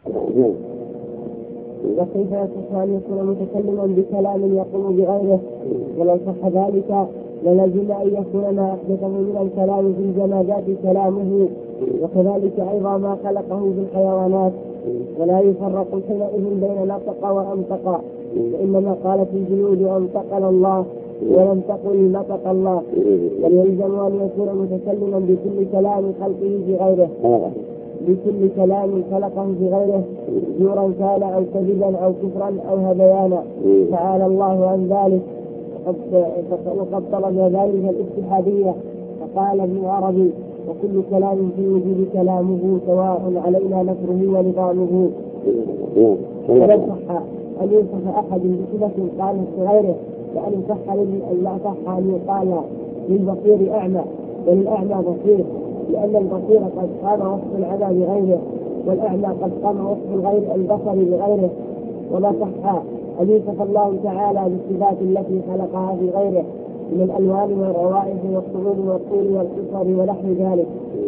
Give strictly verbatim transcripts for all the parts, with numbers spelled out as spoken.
وكيف يصح أن يكون متكلما بكلام يقوم بغيره؟ ولو صح ذلك للزم أن يكون ما أحدثه من الكلام في الجمادات كلامه، وكذلك أيضا ما خلقه في الحيوانات، ولا يفرق حينئذ بين نطق وأنطق، وإنما قالت الجنود أنطقنا الله ولم تقل نطق الله. وليلزم أن يكون متكلما بكل كلام خلقه في غيره بكل كلام خلقه في غيره زورا كان أو كذبا أو كفرا أو هذيانا، تعالى الله عن ذلك. وقد طلب ذلك الاتحادية، فقال ابن عربي: وكل كلام في وجود كلامه سواء علينا نكره ونظامه. ولا صح أن ينصح أحد بصفة قالها في غيره، لأن صح لا صح أن يقال للبصير أعمى وللأعمى بصير، لأن البصير قد قام وصف العمى بغيره، والأعمى قد قام وصف الغير البصر بغيره. ولا صح أن يوصف الله تعالى بالصفات التي خلقها في غيره من الألوان والروائح والطول والطول والقصر ونحو ذلك.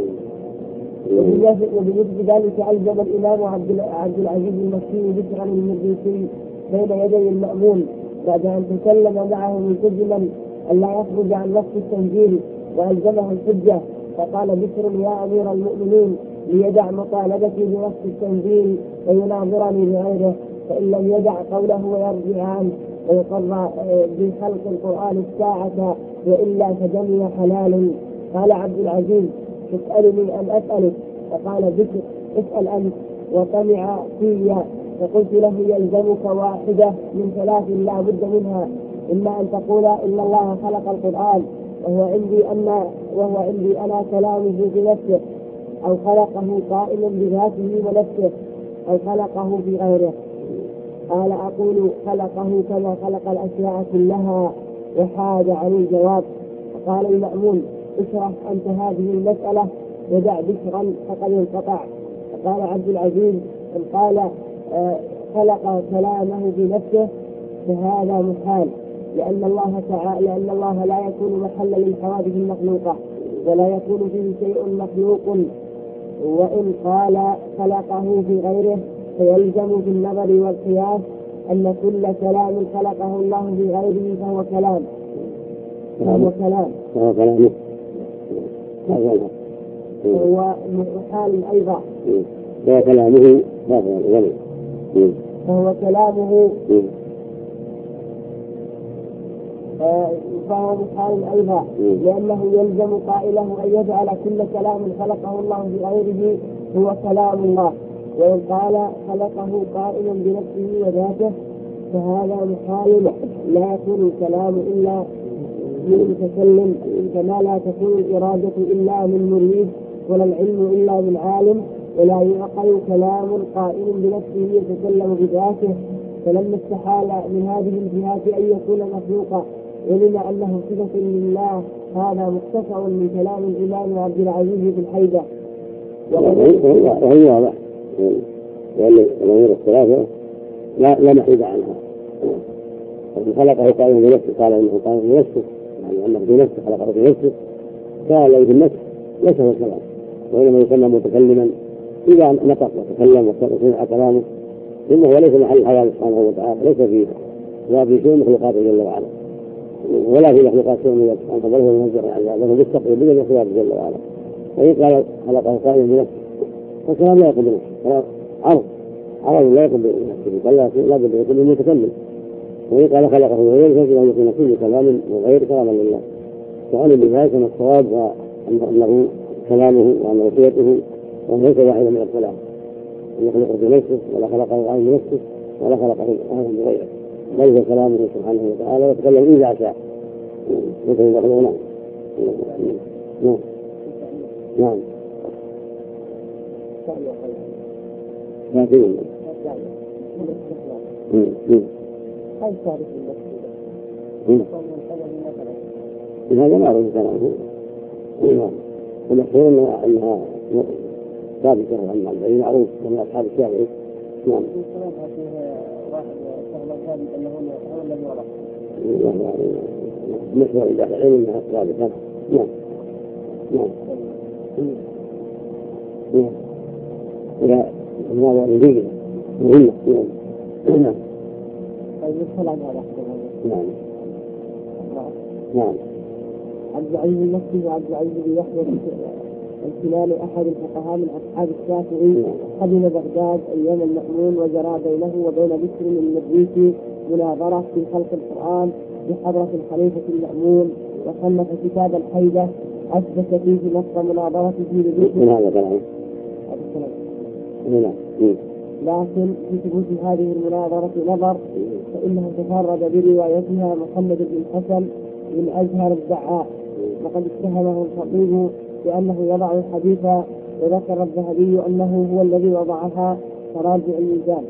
وبمثل ذلك ألزم الإمام عبد العزيز المكي بشرا المريسي بين يدي المأمون بعد أن تكلم معه ملتزما أن لا يخرج عن نص التنزيل، وألزمه الحجة، فقال بشر: يا أمير المؤمنين، ليدع مطالبتي بنص التنزيل ويناظرني بغيره، فإن لم يدع قوله ويرجع عنه ويقر بخلق القرآن الساعة، وإلا فدمي حلال. قال عبد العزيز: تسألني أن أسألك؟ فقال بشر: اسأل أنت. وطمع فيا، فقلت له: يلزمك واحدة من ثلاث لا بد منها، إما أن تقول إن الله خلق القرآن وهو عندي أن وهو عندي أنا كلامه بنفسه، أو خلقه قائما بذاته ونفسه، أو خلقه بغيره. قال: أقول خلقه كما خلق الأشياء كلها، وحاد عن الجواب. فقال المأمون: اشرح أنت هذه المسألة ودع بشرا فقد انقطع. فقال عبد العزيز: إن قال آه خلق كلامه بنفسه فهذا محال، لأن الله تعالى لأن الله لا يكون محلا للحوادث المخلوقة، ولا يكون فيه شيء مخلوق. وإن قال خلقه في غيره فيلزم بالنظر والقياس أن كل كلام خلقه الله في غيره فهو كلام فهو كلام فهو كلامه هو محال أيضا فهو كلامه فهو كلامه فهو محال أيضا، لأنه يلزم قائله أن يجعل كل كلام خلقه الله في غيره هو كلام الله. وإن قال خلقه قائما بنفسه وذاته فهذا محال، لا يكون الكلام إلا من المتكلم، كما لا تكون الإرادة إلا من مريد، ولا العلم إلا من عالم، ولا يعقل كلام قائم بنفسه يتكلم بذاته. فلما استحال من هذه الجهات أن يكون مخلوقا ولما أنه صفة لله، هذا مختصر من كلام الإمام عبد العزيز في الحيدة. وهي واضح، لأن الأمور الثلاثة لا لا محيد عنها. ومن خلقه قائم بنفسه قال إنه قائم بنفسه، يعني أنه بنفسه خلقه بنفسه، قال له في النفس ليس هو الكلام، وإنما يسمى متكلما إذا نطق وتكلم وسمع كلامه، ثم هو ليس محل الحياة سبحانه وتعالى، ليس فيه لا في شيء مخلوقاته جل وعلا، ولا في مخلوقات شيء من سبحانه، بل هو منزه عن ذلك، بالتقوى بين مخلوقاته جل وعلا. وإن قال خلقه قائما بنفسه فالكلام لا يكون بنفسه، عرض عرض لا يكون بنفسه، بل لا بد يكون المتكلم. وإن قال خلقه غيره فيجب أن يكون كل كلام وغير كلاما لله، فعلم بذلك أن الصواب وأنه كلامه وأنه صفته وأنه ليس واحدا من الكلام، أن يخلقه بنفسه ولا خلقه قائما بنفسه ولا خلقه قائما بغيره، بل هو كلامه سبحانه وتعالى ويتكلم إذا شاء. مثل المخلوقات. نعم نعم لكن هذا ما أعرف كلامه، المشهور أنها ثابتة عن العلم معروف من أصحاب الشافعي. نعم. مشهور عند أهل العلم أنها ثابتة. نعم نعم. إذا المناظرة الإنجليزية مهمة. نعم. طيب الصلاة على نعم. نعم. عبد العزيز المكي وعبد العزيز بن يحيى الكلاني أحد الفقهاء من أصحاب الشافعي قدم بغداد أيام المأمون وجرى بينه وبين بكر المدريسي مناظرة في خلق القرآن بحضرة الخليفة المأمون، وصنف كتاب الحيدة أثبت فيه نص مناظرته لبكر. هذا كلام. لكن في ثبوت هذه المناظرة نظر، فإنه تفرد بروايتها محمد بن الحسن من أزهر الدعاء، وقد اتهمه الخطيب بأنه يضع الحديث، وذكر الذهبي أنه هو الذي وضعها تراجع الميزان.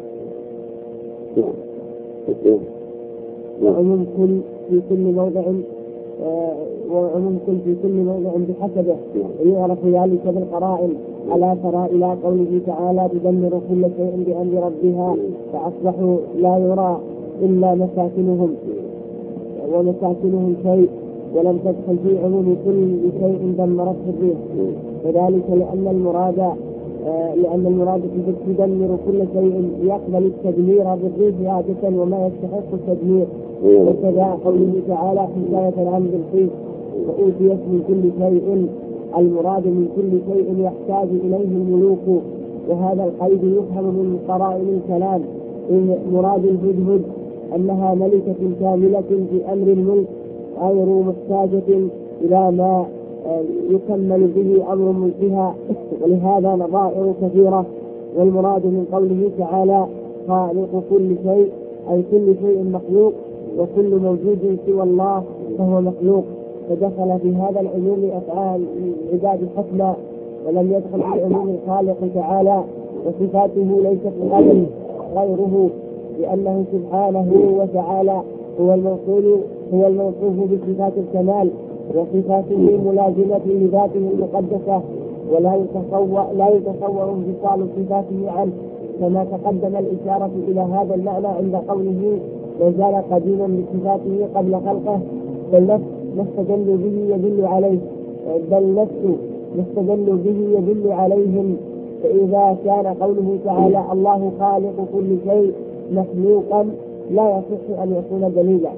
وعموم كل في كل موضع آه وعموم كل في كل موضع بحسبه، ويعرف ذلك بالقرائن. ألا ترى إلى قوله تعالى تدمر كل شيء بأمر ربها فأصبحوا لا يرى إلا مساكنهم ومساكنهم شيء، ولم تدخل في عموم كل شيء دمرته الريح، وذلك لأن المراد آه لأن المراد تدمر كل شيء يقبل التدمير بالريح عادة وما يستحق التدمير. وكذا قوله تعالى حكاية عن بالخير وأوتيت من كل شيء، المراد من كل شيء يحتاج إليه الملوك. وهذا القيد يفهم من قرائن الكلام. مراد الهدهد أنها ملكة كاملة في أمر الملك غير محتاجة إلى ما يكمل به أمر ملكها، ولهذا نظائر كثيرة. والمراد من قوله تعالى خالق كل شيء أي كل شيء مخلوق، وكل موجود سوى الله فهو مخلوق، فدخل في هذا العموم أفعال العباد حسنا، ولم يدخل في عموم الخالق تعالى. وصفاته ليست لأحد غيره، لأنه سبحانه وتعالى هو الموصول هو الموصوف بصفات الكمال، وصفاته ملازمة لذاته المقدسة، ولا يتصور لا يتصور انفصال صفاته عنه، كما تقدم الإشارة إلى هذا المعنى عند قوله وزال قديما بصفاته قبل خلقه، بل نستدل به يدل عليه بل نفسه نستدل به يدل عليهم. فإذا كان قوله تعالى الله خالق كل شيء مخلوقا لا يصح أن يكون دليلا.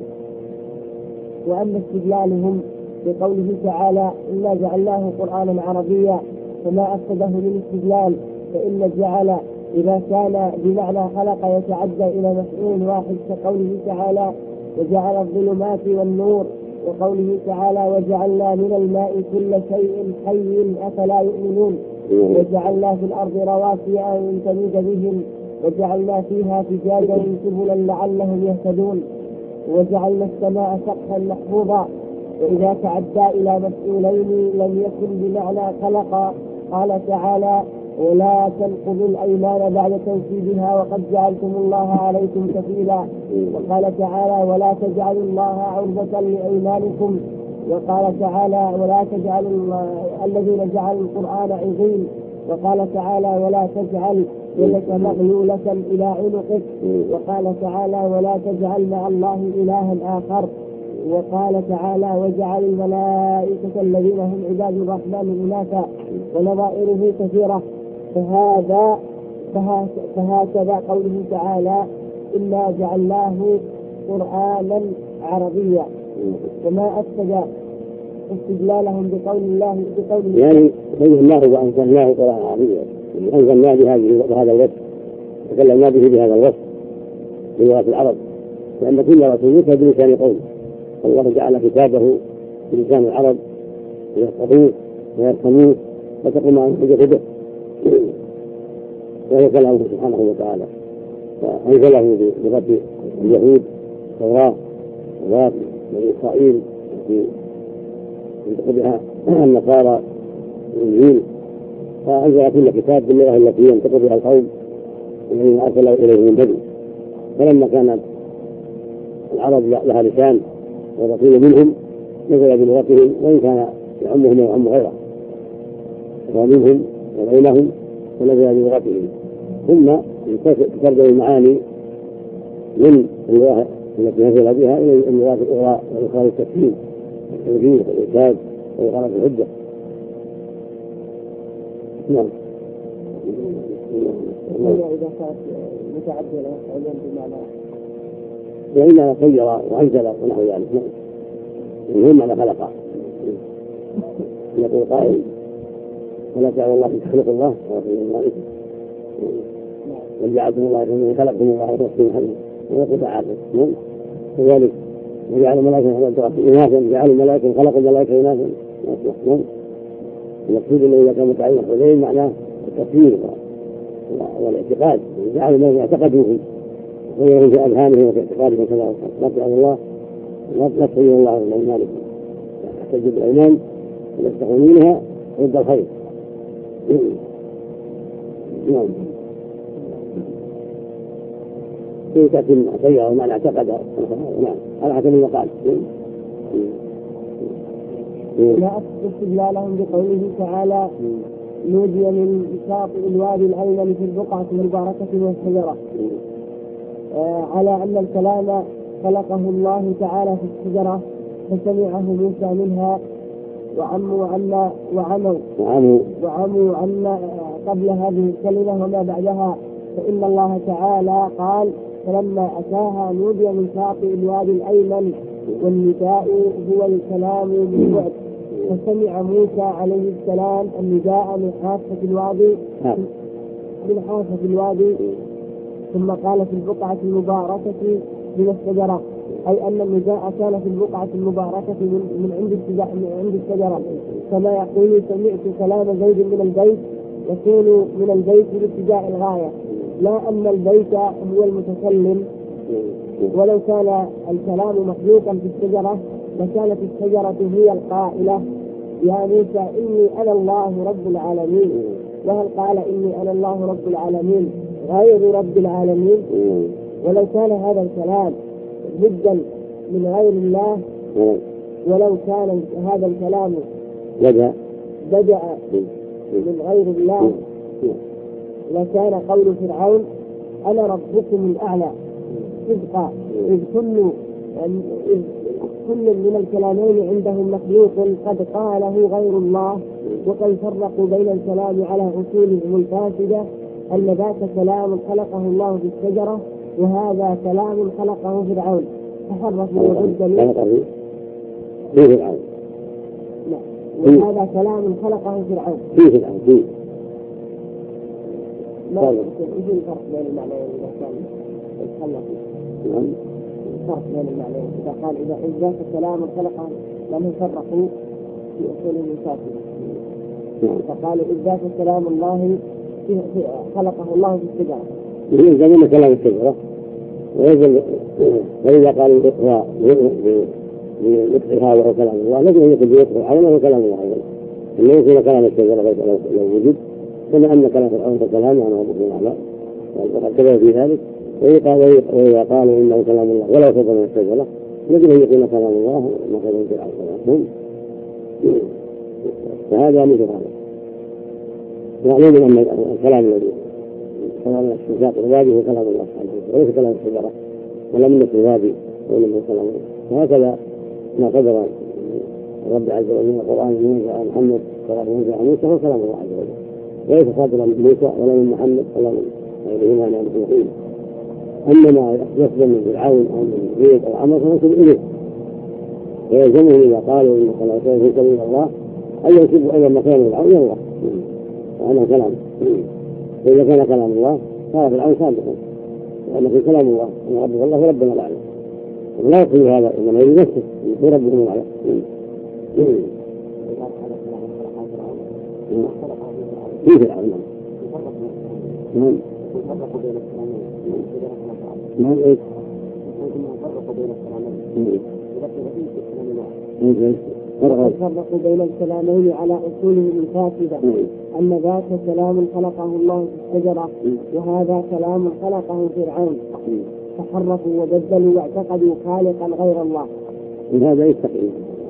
وأما استدلالهم بقوله تعالى إنا جعلناه قرآنا عربيا فما أفسده من استدلال، فإن الجعل إذا كان بمعنى خلق يتعدى إلى مفعول واحد، كقوله تعالى وجعل الظلمات والنور، وقوله تعالى وجعلنا من الماء كل شيء حي أفلا يؤمنون، وجعلنا في الأرض رواسي أن تميد بهم، وجعلنا فيها فجاجا سبلا لعلهم يهتدون، وجعلنا السماء سقفا محفوظا. وإذا تعدى إلى مفعولين لم يكن بمعنى خلق. قال تعالى ولا تنقضوا الأيمان بعد تنفيذها وقد جعلتم الله عليكم كفيلا. وقال تعالى ولا تجعلوا الله عرضة لأيمانكم. وقال تعالى ولا تجعلوا الذين جعلوا القرآن عظيم. وقال تعالى ولا تجعل يدك مغلولة إلى عنقك. وقال تعالى ولا تجعل مع الله إلها آخر. وقال تعالى وجعل الملائكة الذين هم عباد الرحمن إناثا، ونظائره كثيرة. فهذا فهكذا قوله تعالى إنا جعلناه قرآنا عربيا، وما أفسد استدلالهم بقول الله بقول الله يعني فهمناه وأنزلناه قرآنا عربيا، أنزلناه بهذا الوصف، تكلمنا به بهذا الوصف بلغة العرب، لأن كل رسول يكتب بلسان قومه، الله جعل كتابه بلسان العرب ليحفظوه ويفهموه وتقوم عنه حجة به، وهو كلامه سبحانه وتعالى. فأنزله بلغة اليهود التوراة ولغة بني إسرائيل في ينطق بها النصارى الإنجيل، فأنزل كل كتاب باللغة التي ينطق بها القوم الذين أرسل إليه من بدء. فلما كانت العرب لها لسان والرسول منهم نزل بلغتهم، وإن كان يعمهم ويعم غيره ومنهم وبينهم ونزل بلغتهم، ثم ترجع المعاني من اللغة التي نزل بها إلى اللغات الأخرى والإخراج التفهيم والتوجيه والإرشاد وإقامة الحجة. نعم. إذا كانت متعدلة أيضا بمعنى وإنما خير وأنزل ونحو ذلك المهم معنى خلق. يقول قائل ولا تعالى الله تخلق الله ورسول الله بل جعلتم الله من خلقكم الله ورسول محمد ويقول تعالى كذلك وجعل الملائكة إناثا جعل الملائكة خلق الملائكة إناثا المقصود أنه إذا كان متعلق إليه معناه التفسير والاعتقاد جعل الملائكة يعتقدوا فيه ويغيرون في أذهانهم وفي اعتقادهم كذا لا تعالى الله لا تخير الله من أيمانكم تحتج بالأيمان ويستقيمونها ضد الخير. نعم في تأتي خير ومعنى اعتقد نعم على حسب المقال. لا استدلالهم بقوله تعالى نودي من شاطئ الوادي الأيمن في البقعة المباركة والشجرة آه على أن الكلام خلقه الله تعالى في الشجرة فسمعه موسى منها وعموا عنا وعموا وعموا عنا قبل هذه الكلمة وما بعدها فإن الله تعالى قال فلما أتاها نودي من شاطئ الوادي الأيمن والنداء هو الكلام بالبعد فسمع موسى عليه السلام النداء من حافة الوادي من حافة الوادي ثم قال في البقعة المباركة من الشجرة أي أن النداء كان في البقعة المباركة من عند من عند الشجرة كما يقول سمعت كلام زيد من البيت يكون من البيت باتجاه الغاية لا أن البيت هو المتكلم ولو كان الكلام مخلوقا في الشجرة لكانت الشجرة هي القائلة يا موسى إني أنا الله رب العالمين وهل قال إني أنا الله رب العالمين غير رب العالمين ولو كان هذا الكلام جدا من غير الله ولو كان هذا الكلام بدأ بدأ من غير الله لكان قول فرعون أنا ربكم الأعلى صدقا إذ كل إذ كل من الكلامين عندهم مخلوق قد قاله غير الله وقد فرقوا بين الكلام على أصولهم الفاسدة أن ذاك كلام خلقه الله في الشجرة وهذا كلام خلقه فرعون فحرفوا وبدلوا في فرعون وهذا كلام خلقه فرعون في فرعون في ما يمكن يجي الفرق بين المعنيين إذا كان يتخلق الفرق بين المعنيين إذا قال إذا ذاك كلام خلقه لم يفرقوا في أصولهم الفاسدة فقالوا إذ ذاك كلام الله خلقه الله في الشجرة يلزمون كلام الشجرة ويجب وإذا قالوا الإقراء بنطقها وهو كلام الله لازم أن يكون بيطرح على وهو كلام الله أيضا إنه يكون كلام الشجرة لو وجد كما أن كلام فرعون كلام يعني ربنا أعلى والكلام في ذلك وإذا قالوا إنه كلام الله ولو فضل من الشجرة يجب أن يكون كلام الله ما فضل فرعون فهذا مثل هذا معلوم أن الكلام الذي كلام الشجاع الوادي هو كلام الله سبحانه وتعالى وليس كلام الشجرة ولا من الوادي ولا من كلام الله وهكذا ما قدر رب عز وجل من القرآن من موسى محمد صلى الله عليه وسلم هو كلام الله عز وجل وليس صادرا من موسى ولا من محمد ولا من غيرهما من المخلوقين أما ما يصدر من فرعون أو من زيد أو عمر فينسب إليه ويلزمهم إذا قالوا إن صلى الله عليه وسلم كلام الله أن ينسبوا أيضا مكان فرعون إلى الله وأنه كلام فإذا كان كلام الله فهذا فرعون صادقا وأنه في كلام الله أن رب الله ربنا الأعلى ولا يقول هذا إنما يريد نفسه هو ربهم الأعلى في فرعون نعم يفرق بين الكلامين نعم ايه يفرق بين الكلامين فرقوا بين الكلامين على أصولهم الفاسدة أن ذاك كلام خلقه الله في الشجرة وهذا كلام خلقه فرعون فحرفوا وبدلوا واعتقدوا خالقا غير الله. من هذا يستقيم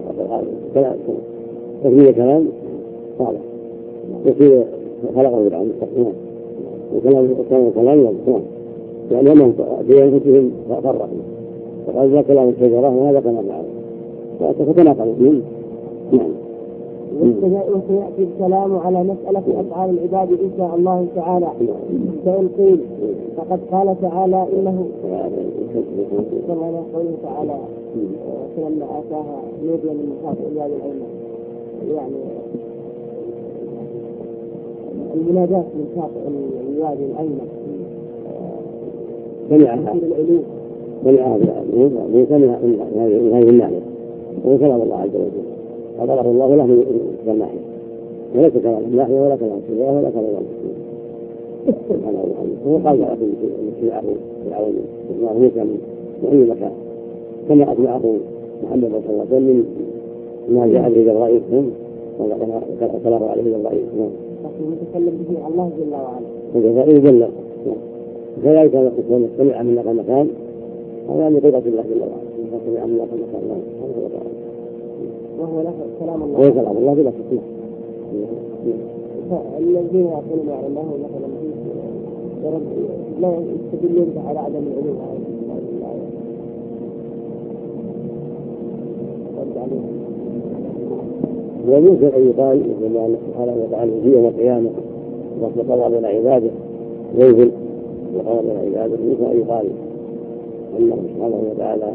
تفريق كلام صالح يصير خلقه فرعون يستقيم وكلام كلام يضطرون يعني أنهم في أنفسهم فرقوا فقال ذا كلام الشجرة وهذا كلام العالم فتناقضوا منه. نعم وسيأتي الكلام على مسألة أفعال العباد إن شاء الله تعالى. فإن قيل فقد قال تعالى إنه كما يقول تعالى فلما آتاها نودي من مخافة الواد الأيمن، يعني المنادات من شاطئ الواد الأيمن سمعها سمعها سمع من هذه الناحية وهو كلام الله عز وجل قدره الله له من الناحية، وليس كلام الناحية ولا كلام السباة ولا كلام الله سبحانه وتعالى. هو قال لكم اتباعه فرعون الله موسى من أي مكان كما أتبعه محمد صلى الله عليه وسلم ما جاء به جبرائيل وكلام عليه جبرائيل يتكلم به الله جل وعلا وجبرائيل جل كذلك من سمع من لك مكان هذا من قدرة الله جل وعلا من سمع من لك مكان وهو له كلام الله وهو كلام الله بلا شك. الذين يقولون انه مثلا لا يستدلون على عدم العلوم ويمكن ان يقال مثل ما سبحانه وتعالى في يوم القيامه وقد قضى بين عباده ينزل وقضى بين عباده يمكن ان يقال انه سبحانه وتعالى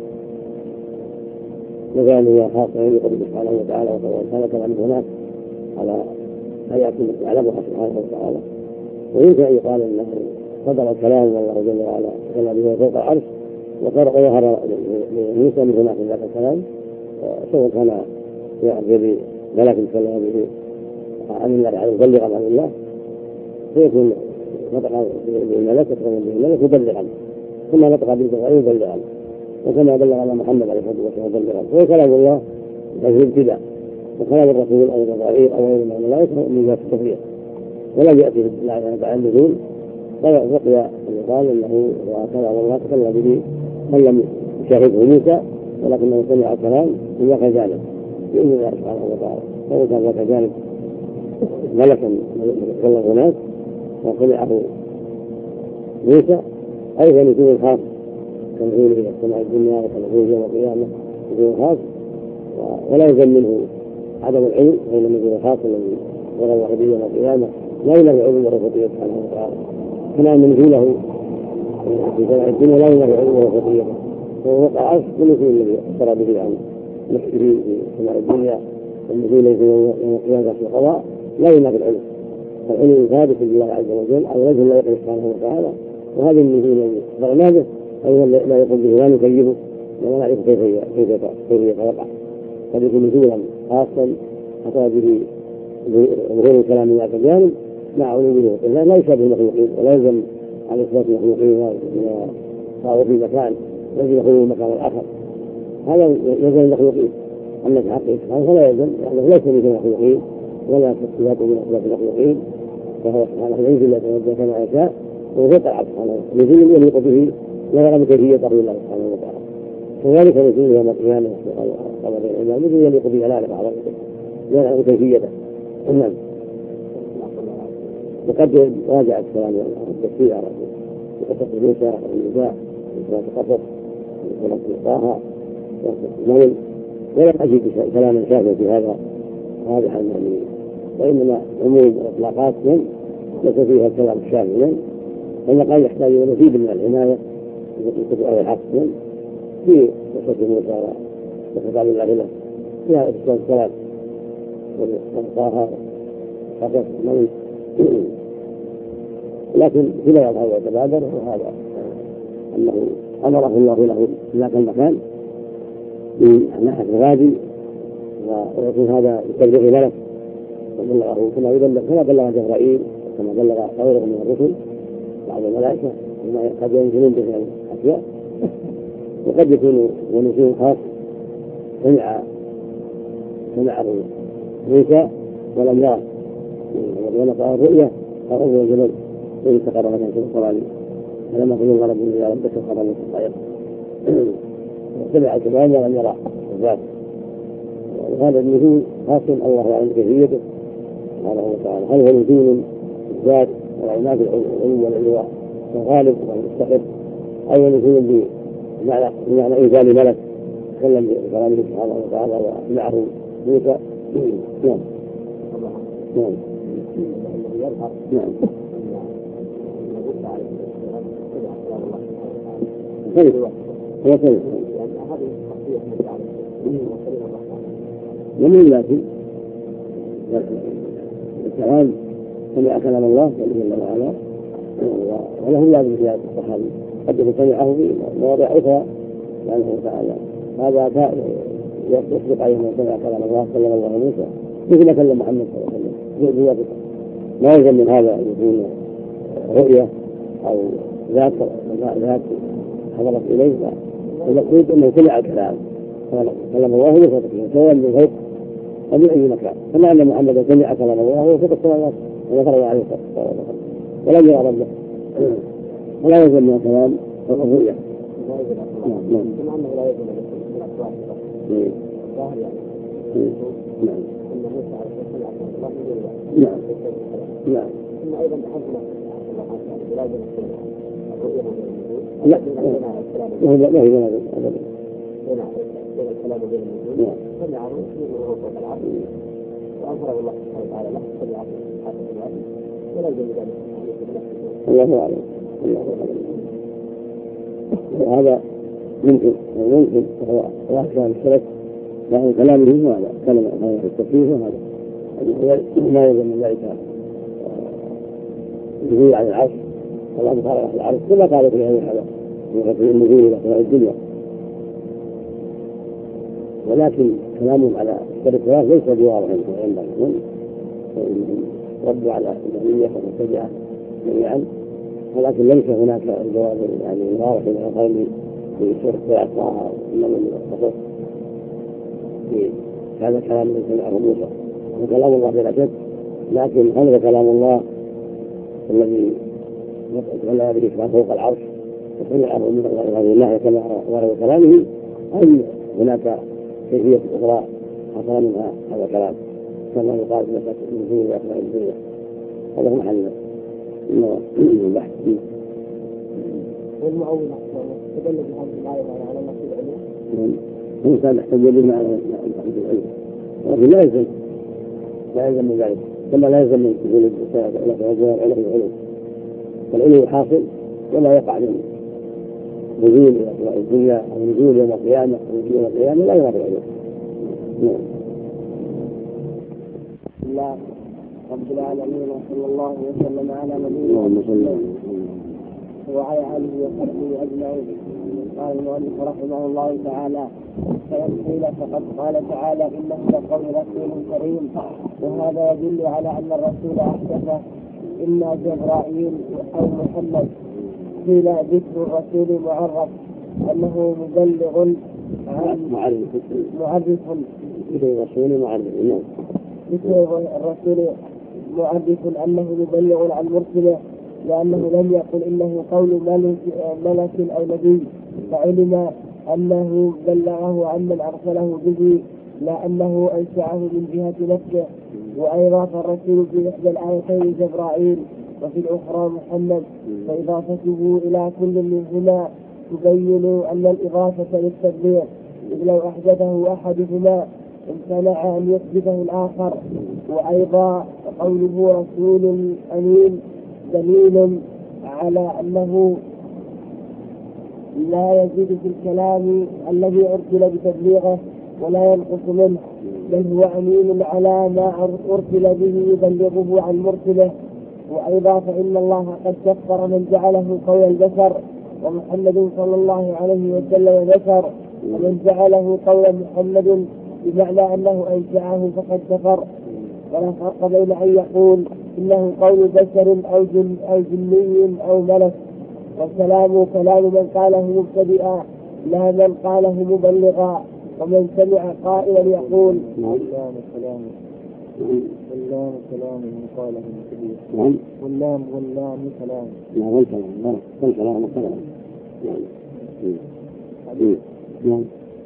مجال خاصه يقول سبحانه وتعالى وكان كلام هناك على هيئة يعلمها سبحانه وتعالى. ويمكن أن يقال أنه صدر الكلام الله جل وعلا تكلم به فوق العرش وظهر لموسى من هناك ذاك الكلام سواء كان يأتي بملك يتكلم به عن الله يعني يبلغ عن الله فيكون نطق بالملك يتكلم به الملك يبلغ عنه كما نطق بالجبرائيل يبلغ عنه وكما بلغ عن محمد عليه الصلاة والسلام يبلغ عنه. هو كلام الله في الابتداء وكلام الرسول أو الجبرائيل أو غيره من الملائكة من ذات التفريق ولم يأتي بعد النزول بقي أن يقال أنه كلام الله تكلم به من لم يشاهده موسى ولكنه سمع الكلام من ذاك الجانب بإذن الله سبحانه وتعالى. فهو كان ذاك الجانب ملكا يتكلم هناك وسمعه موسى أي كنزول خاص كنزول إلى السماء الدنيا وكنزول يوم القيامة نزول خاص ولا يلزم منه عدم العلم بين النزول الخاص الذي ورد الله يوم القيامة لا ينبغي علم الربوبية سبحانه وتعالى كما أن نزوله في سماء الدنيا لا ينبغي علم الربوبية فهو وقع عرش بالنزول الذي أخبر به عن نفسه في سماء الدنيا والنزول الذي يوم القيامة في القضاء لا ينبغي العلم فالعلم ثابت لله عز وجل على وجه لا يقل سبحانه وتعالى. وهذا النزول الذي أخبرنا به أيضا لا يقول به لا نكيفه ولا نعرف كيف كيف كيف يتوقع قد يكون نزولا خاصا حتى به ظهور الكلام من ذاك الجانب مع علومه وقلنا لا يشابه المخلوقين ولا يلزم على إثبات المخلوقين إذا صاروا في مكان لازم يخلوا المكان الآخر هذا يلزم المخلوقين. أما في حقه سبحانه فلا يلزم لأنه ليس مثل المخلوقين ولا صفاته من أصفات المخلوقين فهو سبحانه ينزل يتنزل كما يشاء وهو فوق العرش سبحانه نزول يليق به لا يعلم كيفية تقوى الله سبحانه وتعالى. كذلك نزول يوم القيامة قبل الإمام نزول يليق به لا يعلم عظمته لا يعلم كيفيته. نعم. وقد راجع الكلام التفسير على قصة موسى والنساء وسورة القصص وسورة طه وسورة الملك ولم أجد كلاما شافيا في هذا واضحا يعني وإنما عموم إطلاقات ليس فيها الكلام الشافي فإن قال يحتاج إلى مزيد من العناية في أهل الحق في قصة موسى وخطاب الله له فيها إشكال الكلام وطه وقصص الملك لكن في لا يظهر ويتبادر وهذا أنه أمره الله له في ذاك المكان من ناحية الغادي ويكون هذا يتبلغ ملك وبلغه كما يبلغ كما بلغ جبرائيل كما بلغ غيره من الرسل بعض الملائكة بما قد ينزلون به الأشياء وقد يكون ونزول خاص سمع سمعه موسى ولم يره ونقع الرؤيا فأرضه الجبل وإن استقر مكان في القرآن فلما قل الله رب يا ربك القرآن مستقيم سمع الكلام ولم يرى الذات وهذا النزول خاص الله يعلم كيفيته سبحانه وتعالى هل هو نزول الذات والعناد العلو والعلواء الغالب والمستقر أو نزول بمعنى بمعنى إنزال ملك تكلم بكلامه سبحانه وتعالى وسمعه موسى نعم نعم نعم كيف هو كيف لم لكن الكلام سمع كلام الله جل وعلا وله لازم في هذا الصحابي قد سمعه في مواضع أخرى سبحانه وتعالى هذا يصدق عليه من سمع كلام الله صلى الله عليه وسلم مثل ما كلم محمد صلى الله عليه وسلم لا يلزم من هذا أن يكون رؤية أو ذات ذات حضرت إليه المقصود أنه سمع الكلام كلام الله ليس تكليما سواء من فوق أو من أي مكان كما أن محمدا سمع كلام الله وهو فوق السماوات وذكره عليه الصلاة والسلام ولم يرى ربه ولا يلزم من الكلام الرؤية. نعم نعم كما أنه لا يلزم من الأصوات الظاهر يعني نعم أن موسى عليه السلام الله نعم نعم ثم أيضا بحثنا لا يلزم الرؤية لا لا لا لا أبدا بين الكلام وبين النجوم سمعه وهو فوق العرش وأنصره الله سبحانه وتعالى له سمعه حتى الوعد ولا يلزم ذلك الله أعلم الله أعلم. وهذا ممكن ممكن وهو واحد كان السلف لكن كلامه هذا كلمة هذا التكليف هذا ما يلزم من ذلك النزول عن العرش الله تعالى على العرش كما قالوا في هذه الحالة في النزول إلى سماء الدنيا ولكن كلامهم على الثلاث ليس بواضح عندهم ردوا على الجهمية والمبتدعة جميعا ولكن ليس هناك جواب يعني واضح من القول في سورة طه إنما من القصص في هذا كلام الذي سمعه موسى وكلام الله بلا شك لكن هذا كلام الله الذي ولا يدري فوق العرش وسمعه من غير الله كما ورد كلامه أي هناك كيفية أخرى حصل منها هذا الكلام كما يقال في مسألة النزول وأسماء الدنيا هذا هو محل البحث فيه. والمعول تدل بهذه الآية على نفس العلم. الإنسان يحتاج بما على نفس العلم ولكن لا يلزم لا يلزم من ذلك كما لا يلزم من نزول الجواب علم العلم فالعلم حاصل ولا يقع من نزول إلى سماء الدنيا أو نزول يوم القيامة أو نزول يوم القيامة لا يرى العلم. نعم. بسم الله رب العالمين وصلى الله وسلم على نبينا محمد وعلى آله وصحبه أجمعين. قال المؤلف رحمه الله تعالى فإن قيل فقد قال تعالى إنه لقول رسول كريم وهذا يدل على أن الرسول أحدثه إما جبرائيل أو محمد. قيل ذكر الرسول معرف أنه مبلغ عن معرف معرف ذكر الرسول معرف ذكر الرسول معرف أنه مبلغ عن مرسله لأنه لم يقل إنه قول ملك أو نبي فعلم أنه بلغه عمن أرسله به لا أنه أنشأه من جهة نفسه. وأيضا الرسول في إحدى الآيتين جبرائيل وفي الأخرى محمد فإضافته إلى كل منهما تبين أن الإضافة للتبليغ إذ لو أحدثه أحدهما امتنع أن يثبته الآخر. وأيضا قوله رسول أمين دليل على أنه لا يزيد في الكلام الذي أرسل بتبليغه ولا ينقص منه بل هو أمين على ما أرسل به يبلغه عن مرسله. وأيضا فإن الله قد كفر من جعله قول البشر ومحمد صلى الله عليه وسلم بشر ومن جعله قول محمد بمعنى أنه أنشأه فقد كفر. ولا فرق بين أن يقول إنه قول بشر أو, جن أو جني أو ملك. والكلام كلام من قاله مبتدئا لا من قاله مبلغا. ومن سمع قائلا يقول واللام كلام واللام كلام من قاله مبتدئا واللام واللام كلام لا والكلام لا والكلام والكلام نعم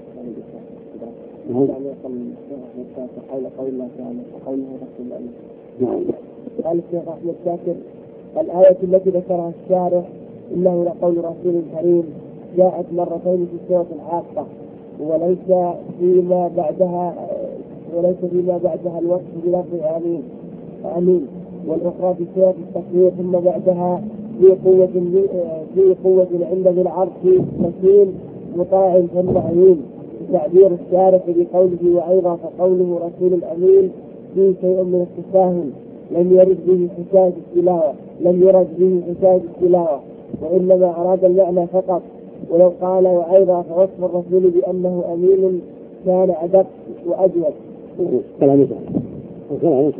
يعني قول قول الله تعالى وقوله رسول الله. نعم. قال الشيخ أحمد شاكر الآية التي ذكرها الشارح إنه لقول رسول كريم جاءت مرتين في سورة الحاقة وليس فيما بعدها وليس فيما بعدها الوصف بلفظ آمين آمين، والأخرى في صيغة التكبير ثم بعدها في قوة في قوة عند ذي العرش مكين مطاع ثم أمين، تعبير الشارع بقوله وأيضا فقوله رسول الأمين فيه شيء من التساهل لم يرد به حكاية التلاوة لم يرد به حكاية التلاوة وإنما أراد المعنى فقط. ولو قال وأيضا فوصف الرسول بأنه أمين كان أدق وأجود. كلام كلام.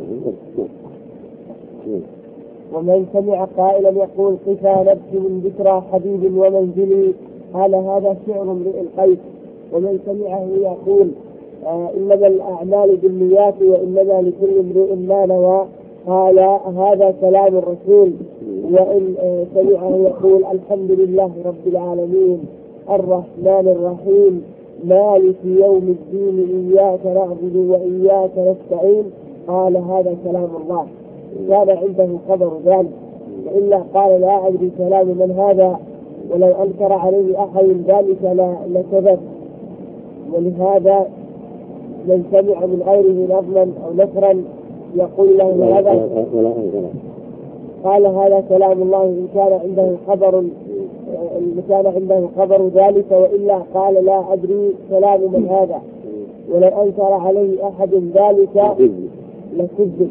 ومن سمع قائلا يقول قفا نبكي من ذكرى حبيب ومنزلي قال هذا شعر امرئ القيس. ومن سمعه يقول آه إنما الأعمال بالنيات وإنما لكل امرئ ما نوى قال هذا كلام الرسول. وإن آه سمعه يقول الحمد لله رب العالمين الرحمن الرحيم مالك يوم الدين إياك نعبد وإياك نستعين قال هذا كلام الله كان عنده خبر ذلك. وإلا قال لا أدري كلام من هذا ولو أنكر عليه أحد ذلك لكذب. ولهذا من سمع من غيره نظما أو نثرا يقول له هذا قال هذا كلام الله إن كان عنده خبر إن كان عنده خبر ذلك. وإلا قال لا أدري كلام من هذا ولو أنكر عليه أحد ذلك لكذب.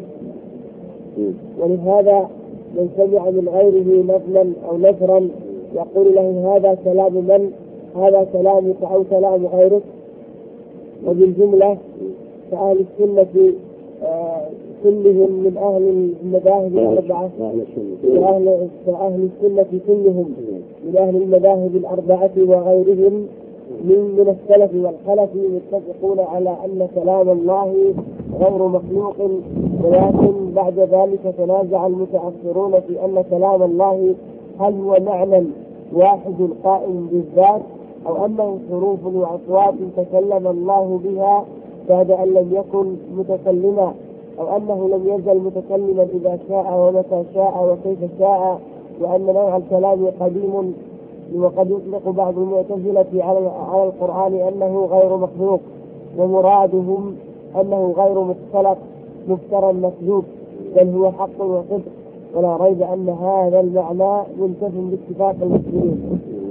ولهذا من سمع من غيره نظما أو نثرا يقول له هذا كلام من هذا كلامك أو كلام غيرك. وبالجملة فأهل السنة آه كلهم من أهل المذاهب الأربعة فأهل, فأهل السنة كلهم من أهل المذاهب الأربعة وغيرهم من من السلف والخلف متفقون على أن كلام الله غير مخلوق. ولكن بعد ذلك تنازع المتأخرون في أن كلام الله هل هو معنى واحد قائم بالذات أو أنه حروف وأصوات تكلم الله بها بعد أن لم يكن متكلما أو أنه لم يزل متكلما إذا شاء ومتى شاء وكيف شاء. وأن نوع الكلام قديم. وقد يطلق بعض المعتزلة على القرآن أنه غير مخلوق ومرادهم أنه غير مختلق مفترى مكذوب بل هو حق وصدق. ولا ريب أن هذا المعنى منتف باتفاق المسلمين.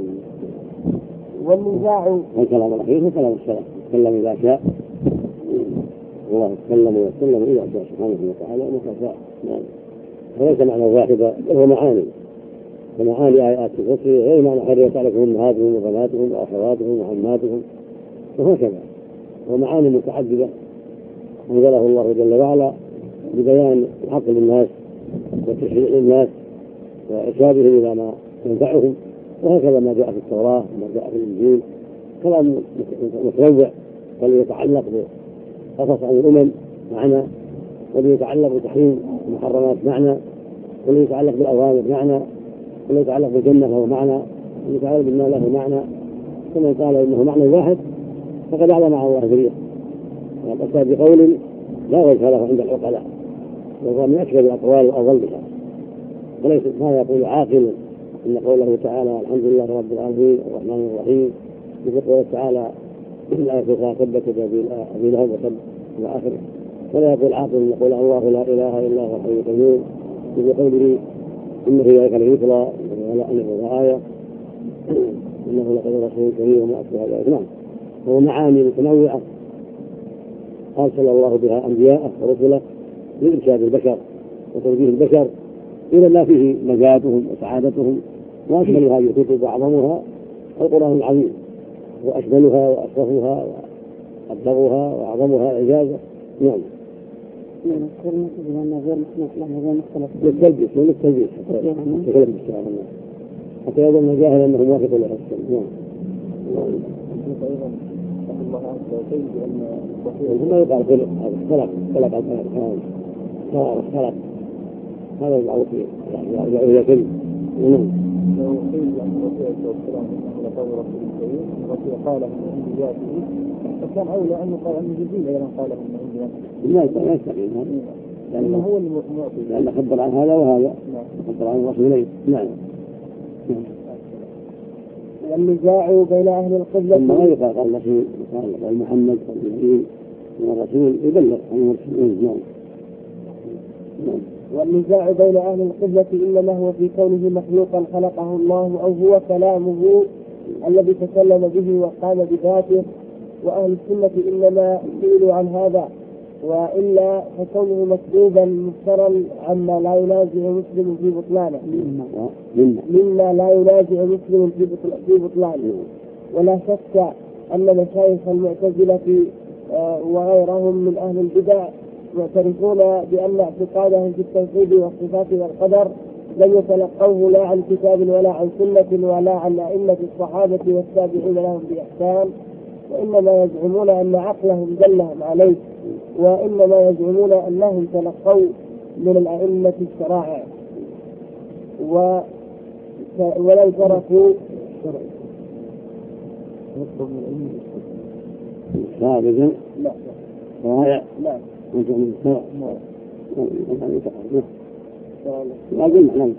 والنزاع الكلام الأخير هو كلام الشرع تكلم إذا شاء الله يتكلم ويتكلم إذا شاء سبحانه وتعالى ومتى شاء. وليس معنى واحدا بل هو معاني ومعاني آيات الكفر غير معنى حريت عليكم أمهاتهم وبناتهم وأخواتهم وعماتهم وهكذا. ومعاني متعددة أنزله الله جل وعلا ببيان الحق للناس والتشريع للناس وإرشادهم إلى ما ينفعهم. وهكذا ما جاء في التوراة وما جاء في الإنجيل كلام متنوع والذي يتعلق بقصص عن الأمم معنى والذي يتعلق بتحريم المحرمات معنى والذي يتعلق بالأوامر معنى والذي يتعلق بالجنة له معنى والذي يتعلق بالنار له معنى. ثم قال إنه معنى واحد فقد أعلم مع الله ذرية وقد بقول لا وجه له عند العقلاء وهو من أكثر الأقوال وأضلها. وليس ما يقول عاقل إن قوله تعالى الحمد لله رب العالمين الرحمن الرحيم مثل قوله تعالى الآية الأخرى ثبت أبي لهب وتب إلى آخره. ولا يقول عاقل إن قول الله لا إله إلا هو الحي القيوم مثل قوله إن في ذلك لذكرى ولا أنه آية إنه لقد رسول كريم وما أشبه ذلك. نعم وهو معاني متنوعة أرسل الله بها أنبياءه ورسله لإرشاد البشر وتوجيه البشر إلى ما فيه نجاتهم وسعادتهم. وأشمل هذه الكتب وأعظمها القرآن العظيم وأشملها وأشرفها وأبلغها وأعظمها إعجازا. نعم للتلبيس وللتلبيس حتى يظن جاهلا أنه موافق للحسن. نعم ما يقال خلق خلق خلق الحيوان صار خلق هذا يدعو فيه يرجع إلى كلمة. نعم لو قيل عن الرسول صلى الله عليه وسلم على قول رسول الكريم الرسول قاله من عند ذاته فكان أولى أنه قال عن جبريل أيضا قاله من عند ذاته. لا يستقيم هذا لأنه هو المعطي لأنه خبر عن هذا وهذا خبر عن الرسولين. نعم والنزاع بين أهل القبلة ثم لا يقال قال الرسول قال محمد قال جبريل الرسول يبلغ عن المرسلين. نعم. والنزاع بين أهل القبلة إنما هو في كونه مخلوقا خلقه الله أو هو كلامه الذي تكلم به وقام بذاته، وأهل السنة إنما سئلوا عن هذا، وإلا فكونه مكذوبا مفترا عما لا ينازع مسلم في بطلانه مما لا ينازع مسلم في بطلانه. ولا شك أن مشايخ المعتزلة وغيرهم من أهل البدع معترفون بأن اعتقادهم في التوحيد والصفات والقدر لم يتلقوه لا عن كتاب ولا عن سنة ولا عن أئمة الصحابة والتابعين لهم بإحسان، وإنما يزعمون أن عقلهم دلهم عليه، وإنما يزعمون أنهم تلقوا من الأئمة الشرائع و... ولو تركوا لا بجمع لا شرائع لا وجه من الشرع لا جمع لا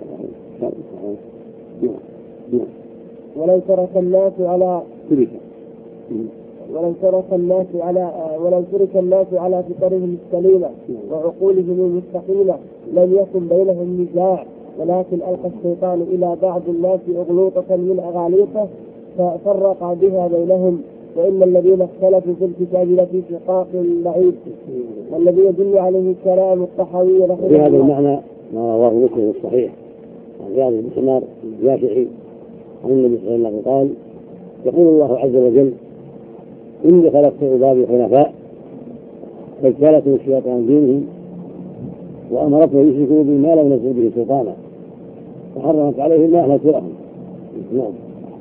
ولو ترك الناس على ترك ولو ترك الناس على ولو ترك الناس على فطرهم السليمة وعقولهم المستقيمة لم يكن بينهم نزاع، ولكن ألقى الشيطان إلى بعض الناس أغلوطة من أغاليطه ففرق بها بينهم، وإن الذين اختلفوا في الكتاب لفي شقاق بعيد، والذي يدل عليه كلام الطحاوي رحمه الله. في هذا المعنى ما رواه مسلم الصحيح عن زياد بن حمار الجاشعي عن النبي صلى الله عليه وسلم قال: يقول الله عز وجل: إني خلقت عبادي حنفاء فاجتالتهم الشياطين دينهم وأمرتهم يشركوا بي ما لم ينزل به سلطانا فحرمت عليهم ما أهلكت لهم. نعم.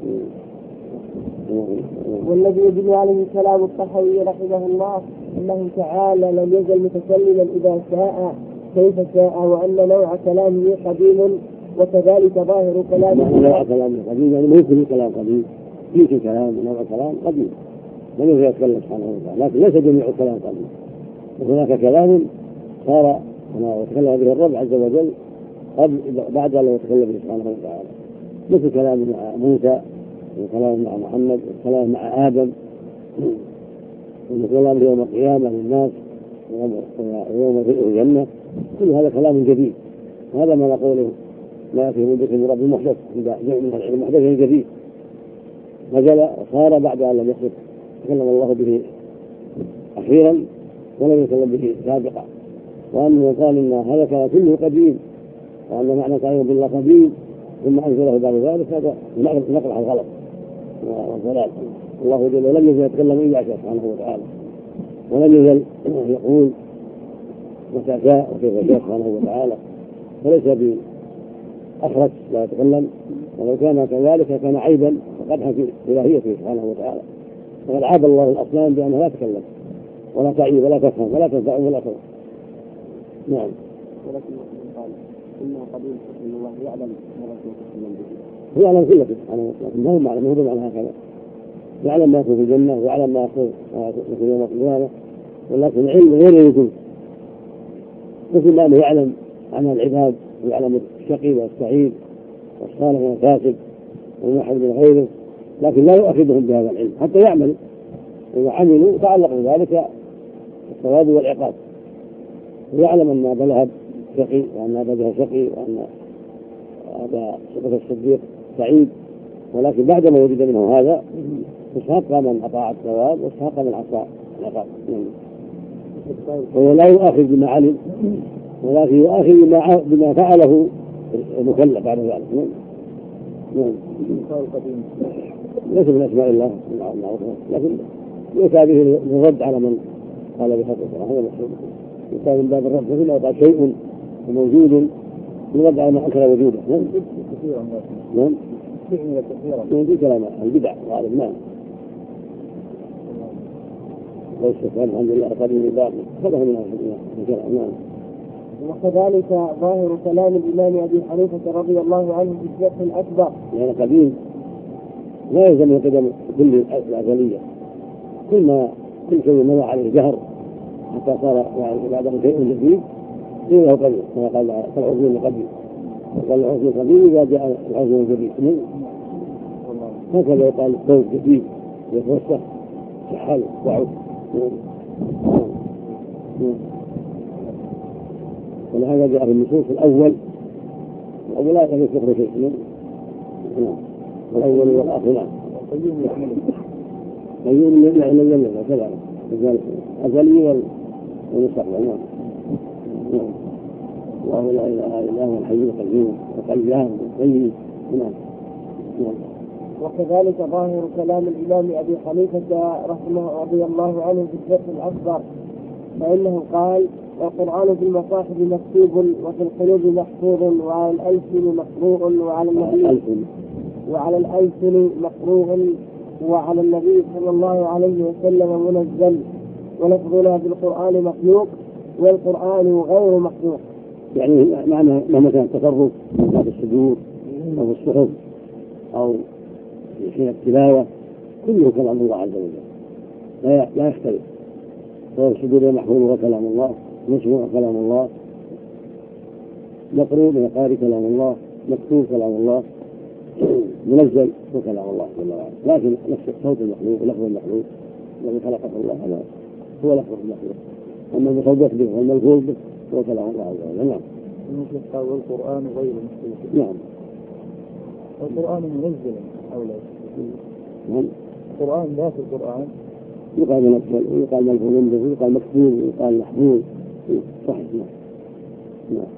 والذي يدل عليه كلام الطحاوي رحمه الله أنه تعالى لم يزل متكلما إذا شاء كيف شاء، وأن نوع كلامه قديم، وكذلك ظاهر كلامه نوع كلامه قديم، يعني ممكن كلام قديم، فيه كلام نوع كلام قديم لم يزل يتكلم سبحانه وتعالى، لكن ليس جميع الكلام قديم، وهناك كلام صار كما يتكلم به الرب عز وجل قبل بعد أن يتكلم به سبحانه وتعالى، مثل كلام مع موسى وكلام مع محمد وكلام مع آدم وكلام يوم القيامة للناس ويوم الجنة، كل هذا كلام جديد، وهذا ما نقوله ما يأتي من ذكر من رب المحدث إذا جاء من العلم محدث جديد نزل وصار بعد أن لم يحدث تكلم الله به أخيرا ولم يتكلم به سابقا، وأنه قال إن هذا كان كله قديم، وأن معنى كلام بالله قديم ثم أنزله بعد ذلك هذا نقل عن غلط والضلال. الله جل ولم يزل يتكلم إلا سبحانه وتعالى، ولم يزل يقول متى شاء وكيف شاء سبحانه وتعالى، فليس بأخرس لا يتكلم، ولو كان كذلك كان عيبا وقدحا في إلهيته سبحانه وتعالى، وقد عاب الله الأصنام بأنها لا تتكلم ولا تعيب ولا تفهم ولا تنفع ولا تضر. نعم. ولكن قال إنه قديم إن الله يعلم ما يكون هو يعلم كل شيء سبحانه وتعالى، ما هو معلم، هو بمعنى هكذا، يعلم ما يكون في الجنة ويعلم ما يكون في يوم القيامة، ولكن العلم غير يكون مثل ما أنه يعلم عن العباد ويعلم الشقي والسعيد والصالح والفاسد والموحد من غيره، لكن لا يؤخذهم بهذا العلم حتى يعملوا، إذا عملوا تعلق بذلك الثواب والعقاب، ويعلم أن هذا لهب شقي وأن هذا ذهب شقي وأن هذا صفة الصديق سعيد، ولكن بعدما وجد منه هذا استحق من أطاع الثواب واستحق من عصى العقاب. وهو لا يؤاخذ بما علم ولكن يؤاخذ بما, بما فعله المكلف بعد ذلك. نعم. ليس من أسماء الله لكن ليس به الرد على من قال بحقه، هذا المقصود، يقال من باب الرد مثل ما قال شيء موجود يرد على ما أنكر وجوده. نعم. نعم. في كلام البدع غالب. نعم. ليس الحمد لله قديم الباقي هذا من الكلام. نعم. وكذلك ظاهر كلام الإمام أبي حنيفة رضي الله عنه في الشيخ الأكبر، يعني قديم لا يلزم قدم كل الأزلية، كل ما كل شيء مضى عليه جهر حتى صار يعني بعده شيء جديد قيل له قديم، كما قال العزم القديم، وقال العزم القديم إذا جاء العزم الجديد. هكذا يقال الصوت جديد يتوسخ سحل وعود. ولهذا جاء في النصوص الأول الأول لا يخرج شيء الأول والآخر نعم قيوم يعني من يمنع كذلك أزلي والمستقبل نعم الله لا إله إلا هو الحي القيوم وقيام وقيم نعم. وكذلك ظاهر كلام الإمام أبي حنيفة رحمه رضي الله عنه في الشرح الأكبر، فإنه قال: والقرآن في المصاحف مكتوب وفي القلوب محفوظ وعلى الألسن مقروء وعلى النبي وعلى الألسن مقروء وعلى النبي صلى الله عليه وسلم منزل، ولفظنا في القرآن مخلوق والقرآن غير مخلوق. يعني معنى مهما كان التصرف في الصدور أو في الصحف أو في التلاوة كله كلام الله عز وجل لا لا يختلف، سواء الصدور محفوظ وكلام الله، مسموع كلام الله، مقروء من قارئ كلام الله، مكتوب كلام الله، منزل وكلام الله جل وعلا. لكن نفس الصوت المخلوق ولفظ المخلوق الذي خلقه الله هذا هو لفظ المخلوق، أما المصدق به والملفوظ به هو كلام الله عز وجل. نعم. والقرآن غير مخلوق. نعم. القرآن منزل أو لا؟ نعم. القرآن ذات القرآن يقال منزل ويقال ملفوظ به ويقال مكتوب ويقال محفوظ صحيح. نعم. نعم.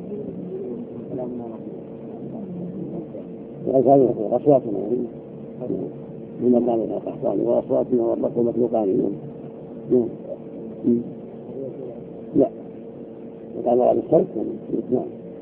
وأصواتنا أصواتنا مما قال القحطاني وأصواتنا والرب مخلوقان. نعم. لا وقال على الصوت. نعم.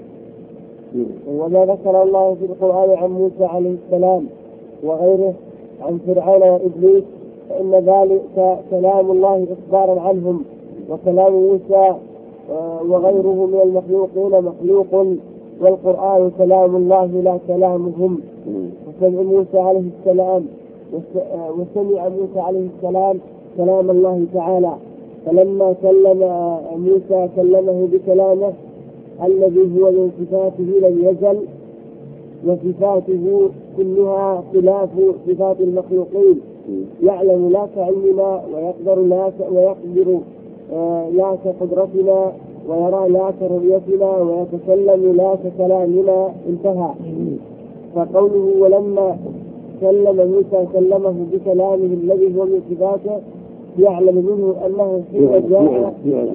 وما ذكر الله في القرآن عن موسى عليه السلام وغيره عن فرعون وإبليس فإن ذلك كلام الله إخبارا عنهم، وكلام موسى وغيره من المخلوقين مخلوق، والقرآن كلام الله لا كلامهم. وسمع موسى عليه السلام وسمع موسى عليه السلام كلام الله تعالى، فلما كلم موسى كلمه بكلامه الذي هو من صفاته لم يزل، وصفاته كلها خلاف صفات المخلوقين، يعلم لا كعلمنا ويقدر لا ويقدر لا كقدرتنا ويرى لا كرؤيتنا ويتكلم لا ككلامنا. انتهى. فقوله ولما كلم موسى كلمه بكلامه الذي هو من صفاته يعلم منه أنه حين جاء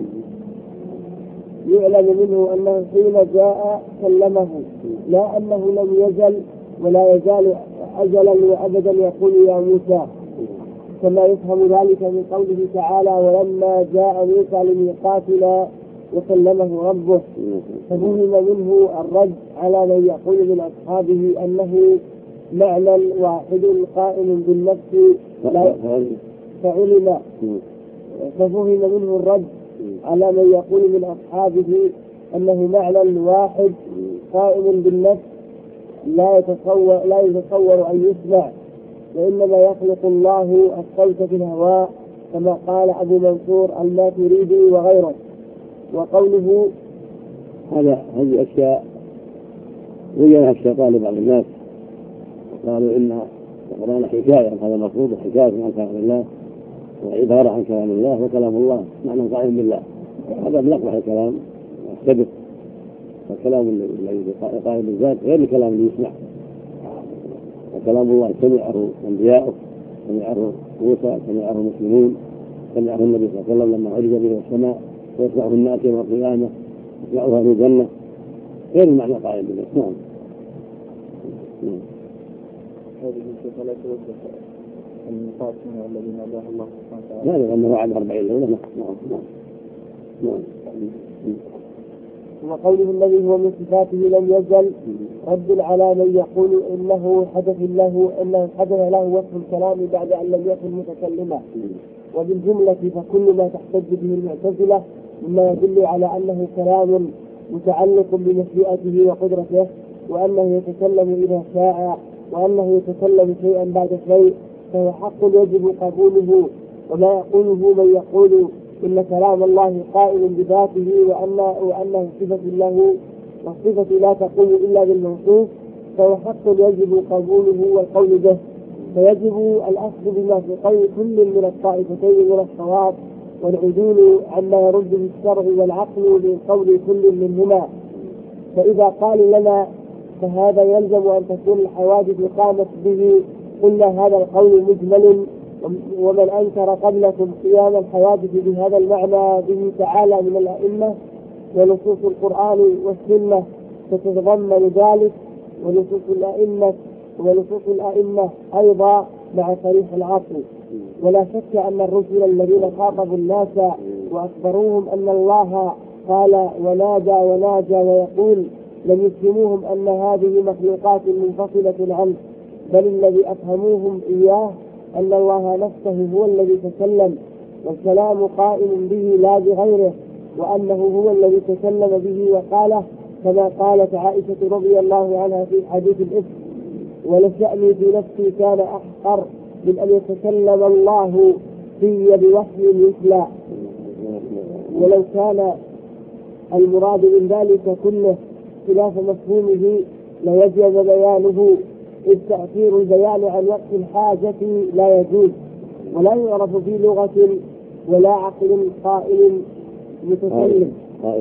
يعلم منه أنه حين جاء كلمه، لا أنه لم يزل ولا يزال أجلا وأبدا يقول يا موسى، كما يفهم ذلك من قوله تعالى ولما جاء موسى لميقاتنا وكلمه ربه. ففهم منه الرد على من يقول من أصحابه أنه معنى واحد قائم بالنفس لا فعلم. ففهم منه الرد على من يقول من أصحابه أنه معنى واحد قائم بالنفس لا يتصور لا يتصور أن يسمع، وإنما يخلق الله الصوت في الهواء كما قال أبو منصور الماتريدي وغيره. وقوله هذا هذه أشياء وجدها الشيطان لبعض الناس قالوا إن القرآن حكاية، هذا مفروض حكاية عن كلام الله وعبارة عن كلام الله وكلام الله معنى قائم بالله. هذا من أقبح الكلام السبب، والكلام الذي قائم بالذات غير الكلام اللي يسمع. وكلام الله سمعه أنبياؤه، سمعه موسى، سمعه المسلمون، سمعه النبي صلى الله عليه وسلم لما عرج به السماء، ويسمعه الناس يوم القيامة، يسمعه أهل الجنة، غير المعنى قائم بالله. نعم. هذه الشيء لا توجه النقاط من الذين أداه الله سبحانه وتعالى. لا لأنه وعد أربعين ليلة. نعم نعم نعم. وقوله الذي هو من صفاته لم يزل رد على من يقول إنه حدث له إنه حدث له وصف الكلام بعد أن لم يكن متكلما. وبالجملة فكل ما تحتج به المعتزلة مما يدل على أنه كلام متعلق بمشيئته وقدرته، وأنه يتكلم إذا شاء، وأنه يتكلم شيئا بعد شيء، فهو حق يجب قبوله. وما يقوله من يقول إن كلام الله قائم بذاته وأنه, وأنه صفة له، والصفة لا تقوم إلا بالموصوف، فهو حق يجب قبوله والقول به. فيجب الأخذ بما في قول كل من الطائفتين من الصواب والعدول عما يرد بالشرع والعقل من قول كل منهما. فإذا قالوا لنا فهذا يلزم أن تكون الحوادث قامت به، قلنا هذا القول مجمل، ومن أنكر قبلكم قيام الحوادث بهذا المعنى به تعالى من الأئمة، ونصوص القرآن والسنة تتضمن ذلك، ونصوص الأئمة ونصوص الأئمة أيضا مع صريح العقل. ولا شك أن الرسل الذين خاطبوا الناس وأخبروهم أن الله قال ونادى وناجى ويقول لم يفهموهم أن هذه مخلوقات منفصلة عنه، بل الذي أفهموهم إياه أن الله نفسه هو الذي تكلم، والكلام قائم به لا بغيره، وأنه هو الذي تكلم به وقاله، كما قالت عائشة رضي الله عنها في حديث الإفك: ولشأني في نفسي كان أحقر من أن يتكلم الله في بوحي يتلى. ولو كان المراد من ذلك كله خلاف مفهومه لوجب بيانه، إذ تأخير البيان عن وقت الحاجة لا يجوز، ولا يعرف في لغة ولا عقل قائل متكلم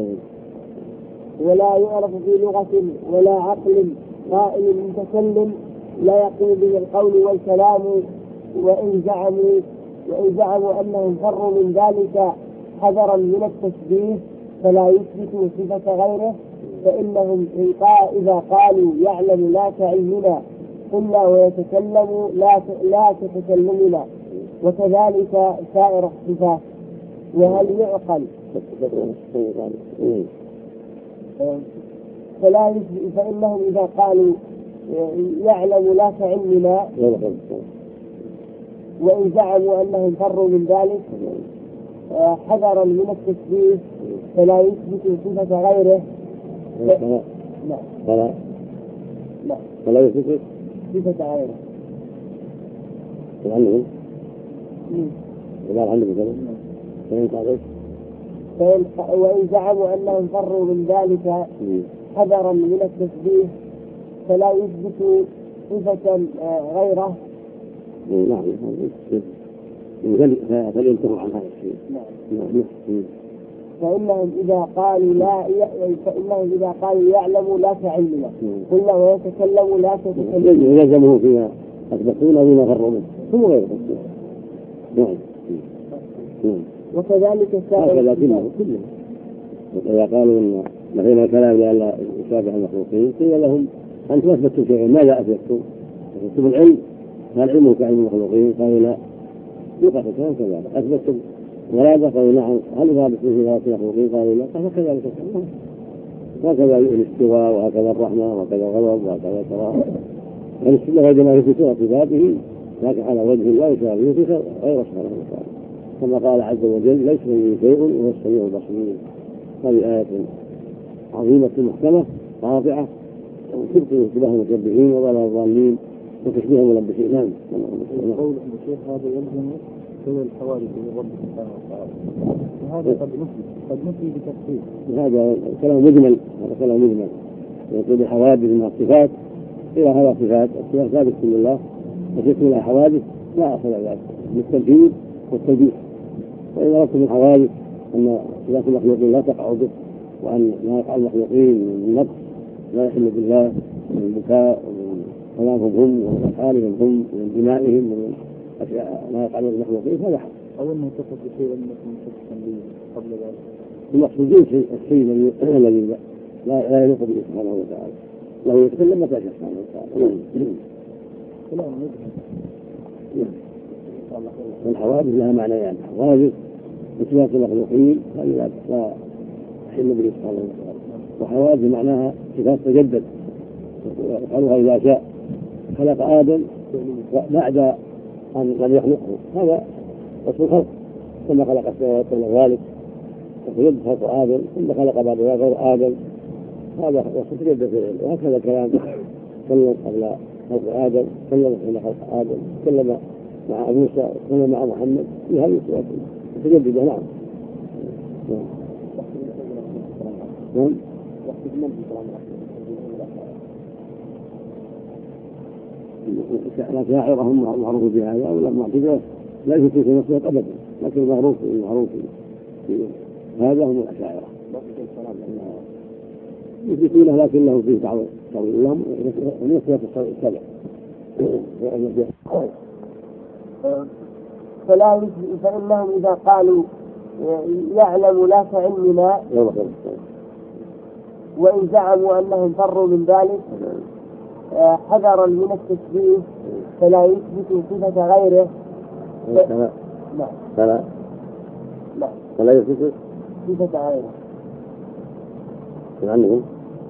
ولا يعرف في لغة ولا عقل قائل متكلم لا يقوم به القول والكلام. وإن زعموا وإن زعموا أنهم فروا من ذلك حذرا من التشبيه فلا يثبتوا صفة غيره، فإنهم إذا قالوا يعلم لا كعلمنا قلنا ويتكلم لا لا كتكلمنا، وكذلك سائر الصفات. وهل يعقل فلا فإنهم إذا قالوا يعلم لا كعلمنا وإن زعموا أنهم فروا من ذلك حذرا من التشبيه فلا يثبت صفة غيره. لا فلا لا فلا يثبت صفة غيره. عنهم إذا عنهم كذا فإن وإن زعموا أنهم فروا من ذلك حذرا من التشبيه فلا يثبت صفة غيره. نعم فلينتهوا عن هذا الشيء. نعم. فإنهم إذا قالوا لا فإنهم إذا قالوا يعلم لا كعلمنا قلنا ويتكلم لا كتكلم يلزمه فيما أثبتون وما فروا منه ثم غيره. نعم. وكذلك سائر كله إذا قالوا إن نفينا الكلام لأن يشابه المخلوقين قيل لهم أنتم أثبتوا شيئا ماذا أثبتوا؟ أثبتوا العلم هل علمه كعلم المخلوقين؟ قالوا لا. يقع الكلام كذلك. أثبتوا الإرادة قالوا نعم. هل ثابت في ذات المخلوقين؟ قالوا لا. فكذلك الكلام. وهكذا الاستواء وهكذا الرحمة وهكذا الغضب وهكذا الكراهة. فالسنة وجدنا في سورة ذاته لكن على وجه لا يشابه في غير سبحانه وتعالى، كما قال عز وجل ليس من شيء وهو السميع البصير. هذه آية عظيمة محكمة قاطعة وتبطل اشتباه المشبهين وضلال الضالين وتشبيه الملبسين. نعم. قوله الشيخ هذا يلزم كل الحوادث من رب سبحانه وتعالى، وهذا قد نفي قد نفي بتفصيل. هذا كلام مجمل هذا كلام مجمل يقول الحوادث من الصفات إلى هذا الصفات الصفات ثابت لله وتكون لها حوادث لا أصل ذلك بالتنفيذ والتنبيه. وإذا رأت من حوادث أن صفات المخلوقين لا تقع به وأن ما يقع المخلوقين من نقص لا يحل بالله من البكاء ومن كلامهم هم ومن أفعالهم هم ومن دمائهم ومن أشياء ما يقع المخلوقين فهذا حق. أو أنه تصف بشيء أنكم تستنبيه قبل ذلك. المقصودين الشيء الذي لا لا يليق به سبحانه وتعالى له يتكلم متى شاء سبحانه وتعالى. كلام والحوادث لها معنيان: حوادث بصفات المخلوقين هذه لا تحل به سبحانه وتعالى، وحوادث معناها صفات تجدد يفعلها إذا شاء. خلق آدم بعد أن لم يخلقه هذا وصف الخلق، ثم خلق السماوات قبل ذلك وتجدد خلق آدم، ثم خلق بعد ذلك غير آدم هذا وصف تجدد في العلم. وهكذا الكلام تكلم قبل خلق آدم، تكلم حين خلق آدم، تكلم مع موسى، تكلم مع محمد في هذه الصفات متجددة. نعم. نعم. الأشاعرة هم معروف بهذا ولا معتزلة لا يثبتون في نفسه أبدا، لكن المعروف المعروف هذا هم الأشاعرة يثبتونه لكن له فيه تعويل لهم ونفسه السبع. فلا يثبت فإنهم إذا قالوا يعلم لا كعلمنا وإن زعموا أنهم فروا من ذلك حذرا من التشبيه فلا يثبت صفة غيره. فلا فلا فلا يثبت صفة غيره. عندهم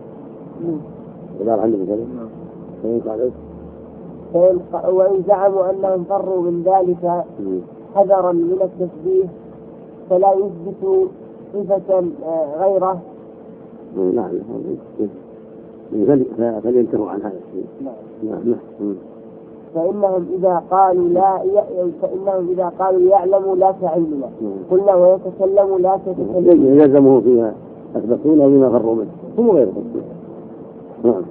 إذا عندهم كذا وإن زعموا أنهم فروا من ذلك حذرا من التشبيه فلا يثبت صفة غيره. نعم فلينتهوا عن هذا الشيء. نعم. فإنهم إذا قالوا لا ي... فإنهم إذا قالوا يعلم لا كعلمنا قلنا ويتكلم لا كتكلم يلزمه فيها أثبتونه بما فروا منه هم غير تصديق. نعم.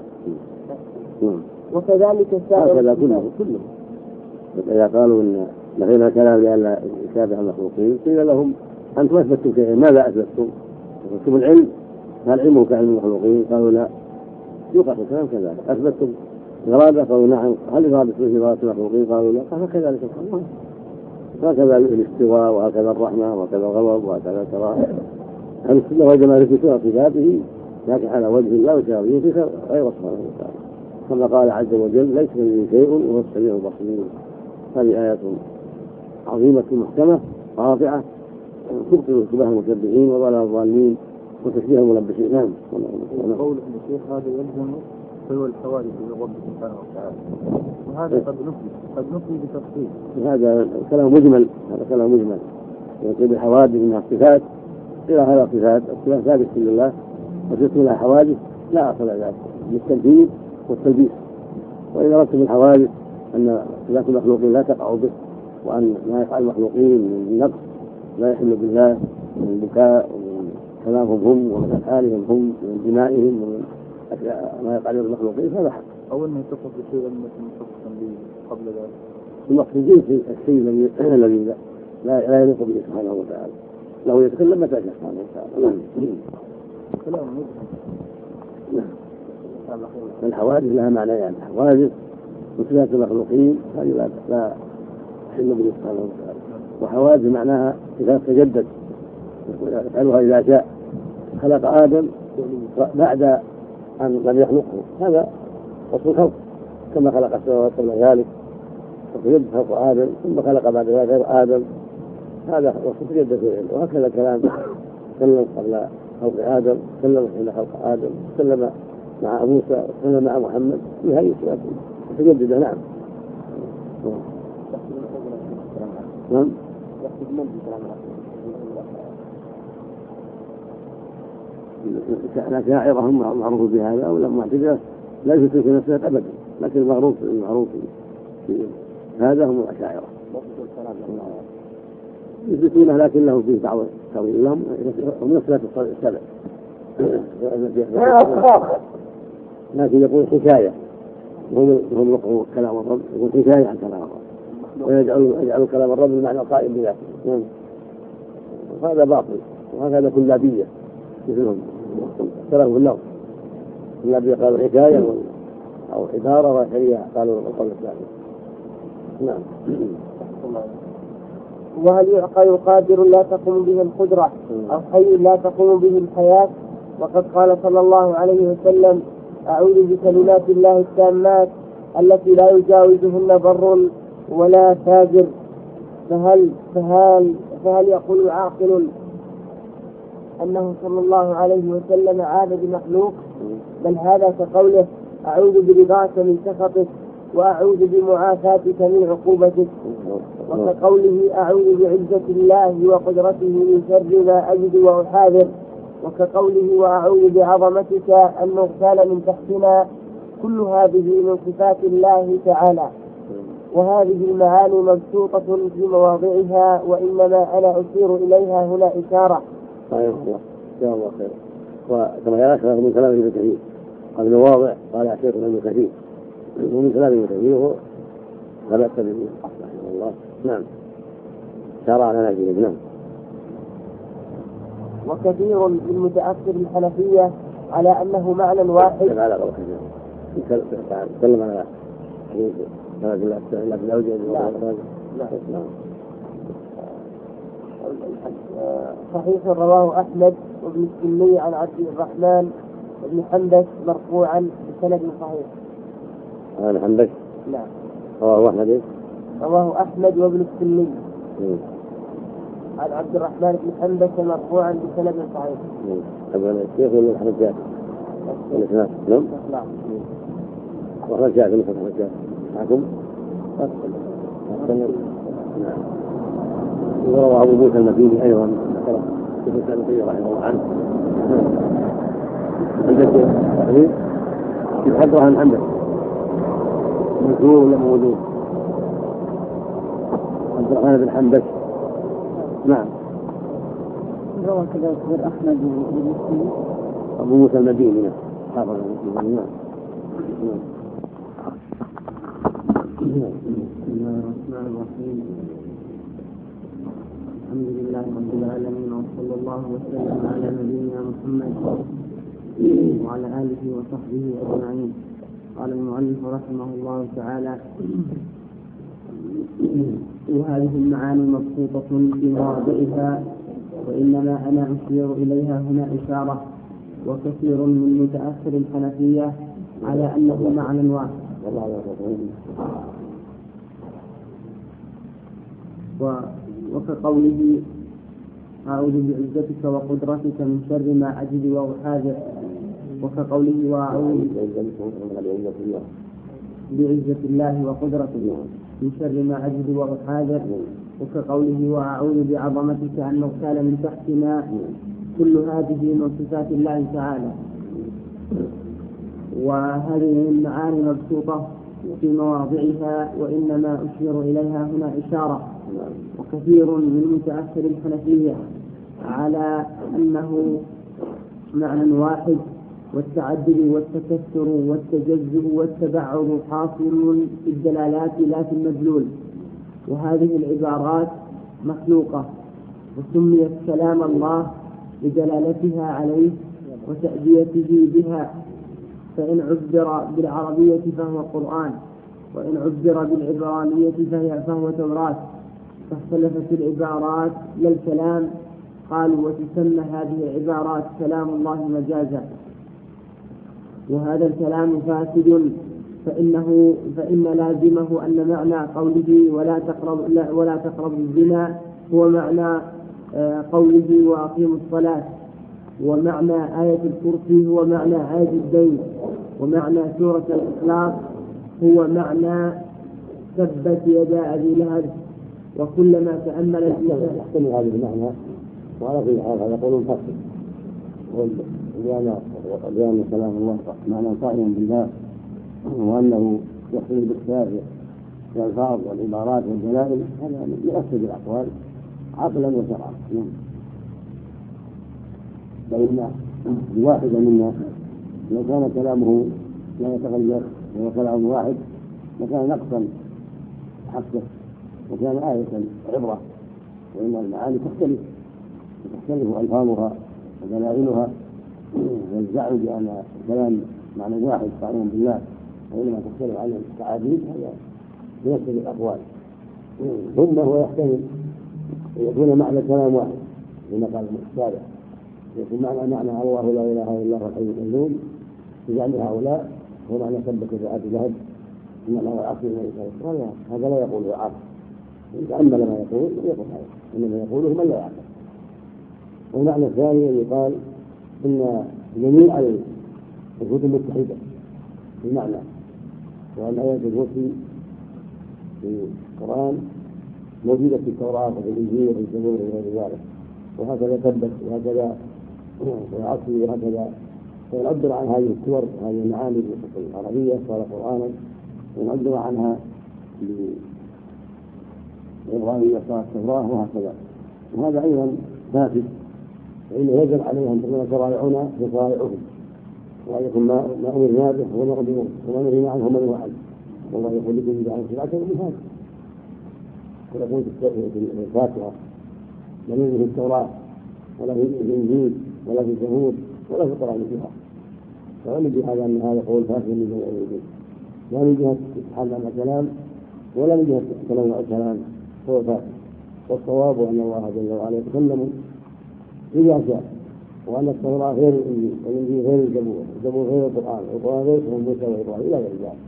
وكذلك السائر هكذا كله كله إذا قالوا إن لغينا كلام لأن يشابه المخلوقين قيل لهم أنتم أثبتوا شيئا ماذا أثبتتم؟ أثبتم العلم هل علمه كعلم المخلوقين؟ قالوا لا. يوقف الكلام كذلك. أثبتتم إرادة؟ قالوا نعم. هل إرادة مثل إرادة المخلوقين؟ قالوا لا. فكذلك الكلام هكذا الاستواء وهكذا الرحمة وهكذا الغضب وهكذا الكراهة. أهل السنة والجماعة يثبتون صفاته لكن على وجه لا يشابه في غير سبحانه وتعالى كما قال عز وجل ليس كمثله شيء وهو السميع البصير. هذه آيات عظيمة محكمة رافعة تبطل شبه المشبهين وضلال الضالين وتشبيه الملبسين. نعم. قول ابن الشيخ هذا يلزم هو الحوادث من رب سبحانه وتعالى وهذا قد نفي قد نفي بتفصيل. هذا كلام مجمل هذا كلام مجمل يقول الحوادث منها صفات إلى هذا صفات الصفات ثابت لله وتسمى لها حوادث لا أصل ذلك للتنفيذ والتلبيس. وإذا رتب الحوادث أن صفات المخلوقين لا تقع به وأن ما يفعل المخلوقين من نقص لا يحل بالله من البكاء ومن كلامهم هم ومن أفعالهم هم ومن دمائهم ومن ما يقع له المخلوقين هذا حق. أو أنه يتصف بشيء لم يكن متصفا به قبل ذلك. المقصودين في الشيء الذي لا لا يليق به سبحانه وتعالى له يتكلم متى شاء سبحانه وتعالى. كلام نعم. الحوادث لها معنيان حوادث وصفات المخلوقين هذه لا لا تحل به سبحانه وتعالى وحوادث معناها صفات تجدد يفعلها إذا شاء خلق آدم بعد أن لم يخلقه هذا وصف الخلق كما خلق السماوات قبل ذلك وتجدد خلق آدم ثم خلق بعد ذلك غير آدم هذا وصف تجدد في العلم. وهكذا الكلام تكلم قبل خلق آدم تكلم حين خلق آدم تكلم مع موسى وتكلم مع محمد في هذه الصفات متجددة. نعم. نعم. الأشاعرة هم معروف بهذا أو لم معتزلة لا يثبتون في نفسه أبدا لكن المعروف المعروف هذا هم الأشاعرة يثبتونه لكن له فيه تعويل لهم هم نفس السبع لكن يقول حكاية وهم وقعوا كلام الرب يقول حكاية عن كلام الرب ويجعل يجعل كلام الرب بمعنى القائم بذاته. هذا باطل وهذا كلابية مثلهم اختلفوا في اللفظ كلابية قالوا حكاية أو عبارة وشريعة قالوا القول الثاني. نعم. وهل يعقل قادر لا تقوم به القدرة أو حي لا تقوم به الحياة؟ وقد قال صلى الله عليه وسلم أعوذ بكلمات الله التامات التي لا يجاوزهن بر ولا فاجر. فهل, فهل, فهل يقول عاقل أنه صلى الله عليه وسلم عاد بمخلوق؟ بل هذا كقوله أعوذ برضاك من سخطك وأعوذ بمعافاتك من عقوبتك وكقوله أعوذ بعزة الله وقدرته من شر ما أجد وأحاذر وكقوله وأعوذ بعظمتك أن نغتال من تحتنا. كل هذه من صفات الله تعالى وهذه المعاني مبسوطة في مواضعها وإنما أنا أشير إليها هنا إشارة. طيب جزاه الله خير. وكما يرى من كلام ابن كثير قال المواضع قال شيخ ابن كثير ومن كلام ابن كثير هو لا بأس به رحمه الله. نعم. شرع على نجد. نعم. وكثير من متأخر الحنفية على أنه معنى واحد. تكلم على حديث لا بالأوجه. نعم. صحيح رواه أحمد وابن السني عن عبد الرحمن بن حنبس مرفوعا بسند صحيح. عن حنبس. نعم. رواه أحمد. رواه أحمد وابن السني عن عبد الرحمن بن حنبس مرفوعا بسند صحيح. طبعا الشيخ ولا الحنبس؟ الإسناد. نعم. نعم. وأحمد جاء من فتح الجاء معكم. نعم. وروى أبو موسى المديني أيضا ذكره في السنة رحمه الله عنه. عندك تحرير يتحدث عن حنبس مشهور ولا موجود؟ عبد الرحمن بن حنبس. نعم. روى كذا غير أحمد ومسلم. أبو موسى المديني. نعم. حافظ المسلمين. نعم. بسم الله الرحمن الرحيم. الحمد لله رب العالمين وصلى الله وسلم على نبينا محمد وعلى آله وصحبه أجمعين. قال المؤلف رحمه الله تعالى: وهذه المعاني مبسوطة في مواضعها، وإنما أنا أشير إليها هنا إشارة. وكثير من متأخر الحنفية على أنه معنى واحد، وكقوله: أعوذ بعزتك وقدرتك من شر ما أجد وأحاذر. وكقوله: وأعوذ بعزة الله وقدرته من شر ما أجد وأحاذر. وكقوله: وأعوذ بعظمتك أن نغتال من تحتنا. كل هذه من صفات الله تعالى. وهذه المعاني مبسوطة في مواضعها، وإنما أشير إليها هنا إشارة. وكثير من متأخر الحنفية على أنه معنى واحد، والتعدد والتكثر والتجزؤ والتبعض حاصل في الدلالات لا في المدلول. وهذه العبارات مخلوقة، وسميت كلام الله لدلالتها عليه وتأديته بها. فإن عبر بالعربية فهو قرآن، وإن عبر بالعبرانية فهي فهو توراة. فاختلفت العبارات لا الكلام. قالوا: وتسمى هذه العبارات كلام الله مجازا. وهذا الكلام فاسد، فإنه فإن لازمه أن معنى قوله ولا تقرب ولا تقرب الزنا هو معنى قوله وأقيموا الصلاة، ومعنى آية الكرسي هو معنى عاد الدين، ومعنى سورة الإخلاص هو معنى ثبت يدا أبي لهب. وكلما تأمل الإنسان يحتمل هذه المعنى، وعلى كل حال هذا قول فصل، وبيان كلام الله معنى قائم بالله، وأنه يحتمل باختلاف الألفاظ والعبارات والدلائل. هذا من أفسد الأقوال عقلا وشرعا. فإن الواحد منا لو كان كلامه لا يتغير وهو كلام واحد لكان نقصا حقه وكان آية عبرة. وإن المعاني تختلف وتختلف ألفاظها ودلائلها، والزعم بأن الكلام معنى واحد قائم بالله وإنما تختلف عن التعابير هذا يفسد الأقوال. ثم هو يحتمل يكون معنى كلام واحد كما قال الشارع، يكون معنى معنى الله لا إله إلا هو الحي القيوم بجعل هؤلاء هو معنى ثبت يد لهب إنما هو العقل من هذا لا يقول عقل. إن تأمل ما يقول يقول هذا، إنما يقوله من لا يعقل. والمعنى الثاني أن يقال إن جميع الكتب متحدة في المعنى، وأن آيات الكرسي في القرآن موجودة في التوراة وفي الإنجيل وفي الزبور وغير ذلك، وهكذا ثبت وهكذا وعصر وهكذا. فيعبر عن هذه الصور وهذه المعاني العربية صار قرآنا، ويعبر عنها بالعبرانية صار التوراة وهكذا. وهذا أيضا فاسد، فإنه يجب عليه أن تكون شرائعنا بشرائعهم، وأن يكون ما أمرنا به وما نهينا عنه ومنهى عنه. والله يقول لكم جعل شرعة من هذا، ويقول في الفاتحة لم يوجد في التوراة ولا في الإنجيل ولا في الزبور ولا في القرآن فيها، فعلم بهذا أن هذا قول فاسد من جميع الوجوه، لا من جهة استحال عن الكلام ولا من جهة تنوع الكلام، هو فاسد. والصواب أن الله جل وعلا يتكلم إذا شاء، وأن التوراة غير الإنجيل والإنجيل غير الزبور والزبور غير القرآن والقرآن غير كلام موسى وإبراهيم إلى غير ذلك،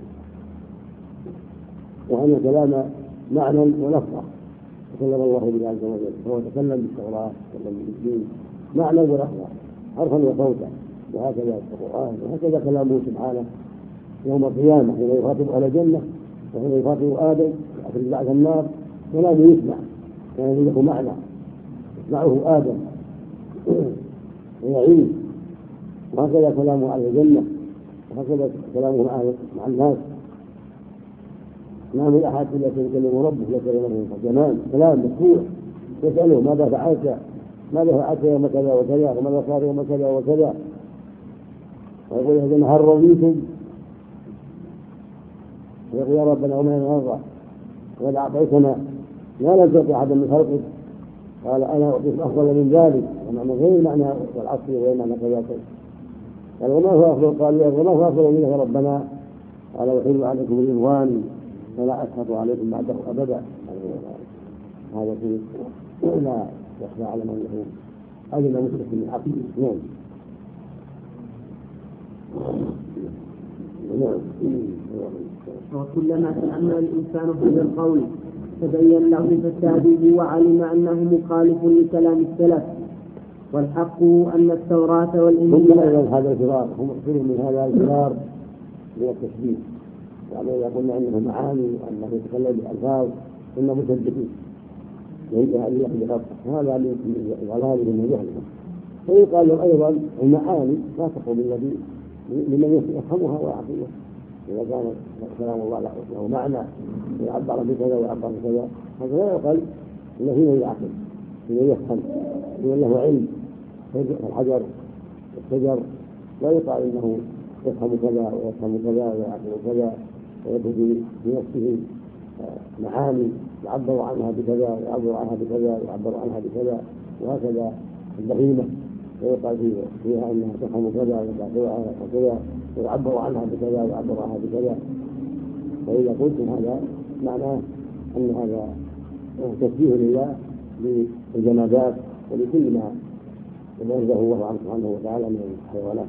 وأن الكلام معنى ولفظة تكلم الله به عز وجل، فهو تكلم بالتوراة تكلم بالإنجيل معنى ولفظة حرفا وصوتا، وهكذا القرآن وهكذا كلامه سبحانه يوم القيامة حين يخاطب أهل الجنة وحين يخاطب آدم في بعث النار كلامه يسمع كان له معنى يسمعه آدم ويعيش، وهكذا كلامه على الجنة وهكذا كلامه مع الناس. ما من أحد إلا سيكلم ربه لا كلمه جمال كلام مفتوح يسأله ماذا فعلت ماذا فعلت يوم كذا وكذا وماذا صار يوم كذا وكذا، ويقول إذا هل رضيتم، ويقول يا ربنا وما نرضى وقد أعطيتنا لا نستطيع أحدا من خلقك، قال أنا أعطيك أفضل من ذلك، ومعنى غير معنى والعصر وغير معنى كذا قال وما هو أفضل، قال وما هو أفضل منه ربنا، قال وحل عليكم الرضوان فلا أسخط عليكم بعده أبدا. هذا شيء لا يخفى على من له أجل مشرك من العقل. نعم وكلما تأمل الإنسان هذا القول تبين له فساده وعلم أنه مخالف لكلام السلف، والحق أن التوراة والإنجيل هم هذا الفرار هم مقصرين من هذا الفرار من التشبيه، يعني يقولون أنه معاني وأنه يتكلم بألفاظ ثم مثبتين ينتهي أن يحدث خطأ، هذا الغلال من جهلهم. فيقال لهم أيضا المعاني لا تقوم الذي لمن يفهمها ويعقلها، إذا كان كلام الله له معنى يعبر بكذا ويعبر بكذا هذا لا يقال إلا فيما يعقل فيما يفهم فيما له علم. الحجر الشجر لا يقال إنه يفهم كذا ويفهم كذا ويعقل كذا ويبدو في نفسه معاني يعبر عنها بكذا ويعبر عنها بكذا ويعبر عنها بكذا، وهكذا البهيمة ويقال فيها أنها تفهم كذا وكذا ويعبر عنها بكذا ويعبر عنها بكذا. فإذا قلتم هذا معناه أن هذا تشبيه لله للجمادات ولكل ما ينزه الله عنه سبحانه وتعالى من الحيوانات.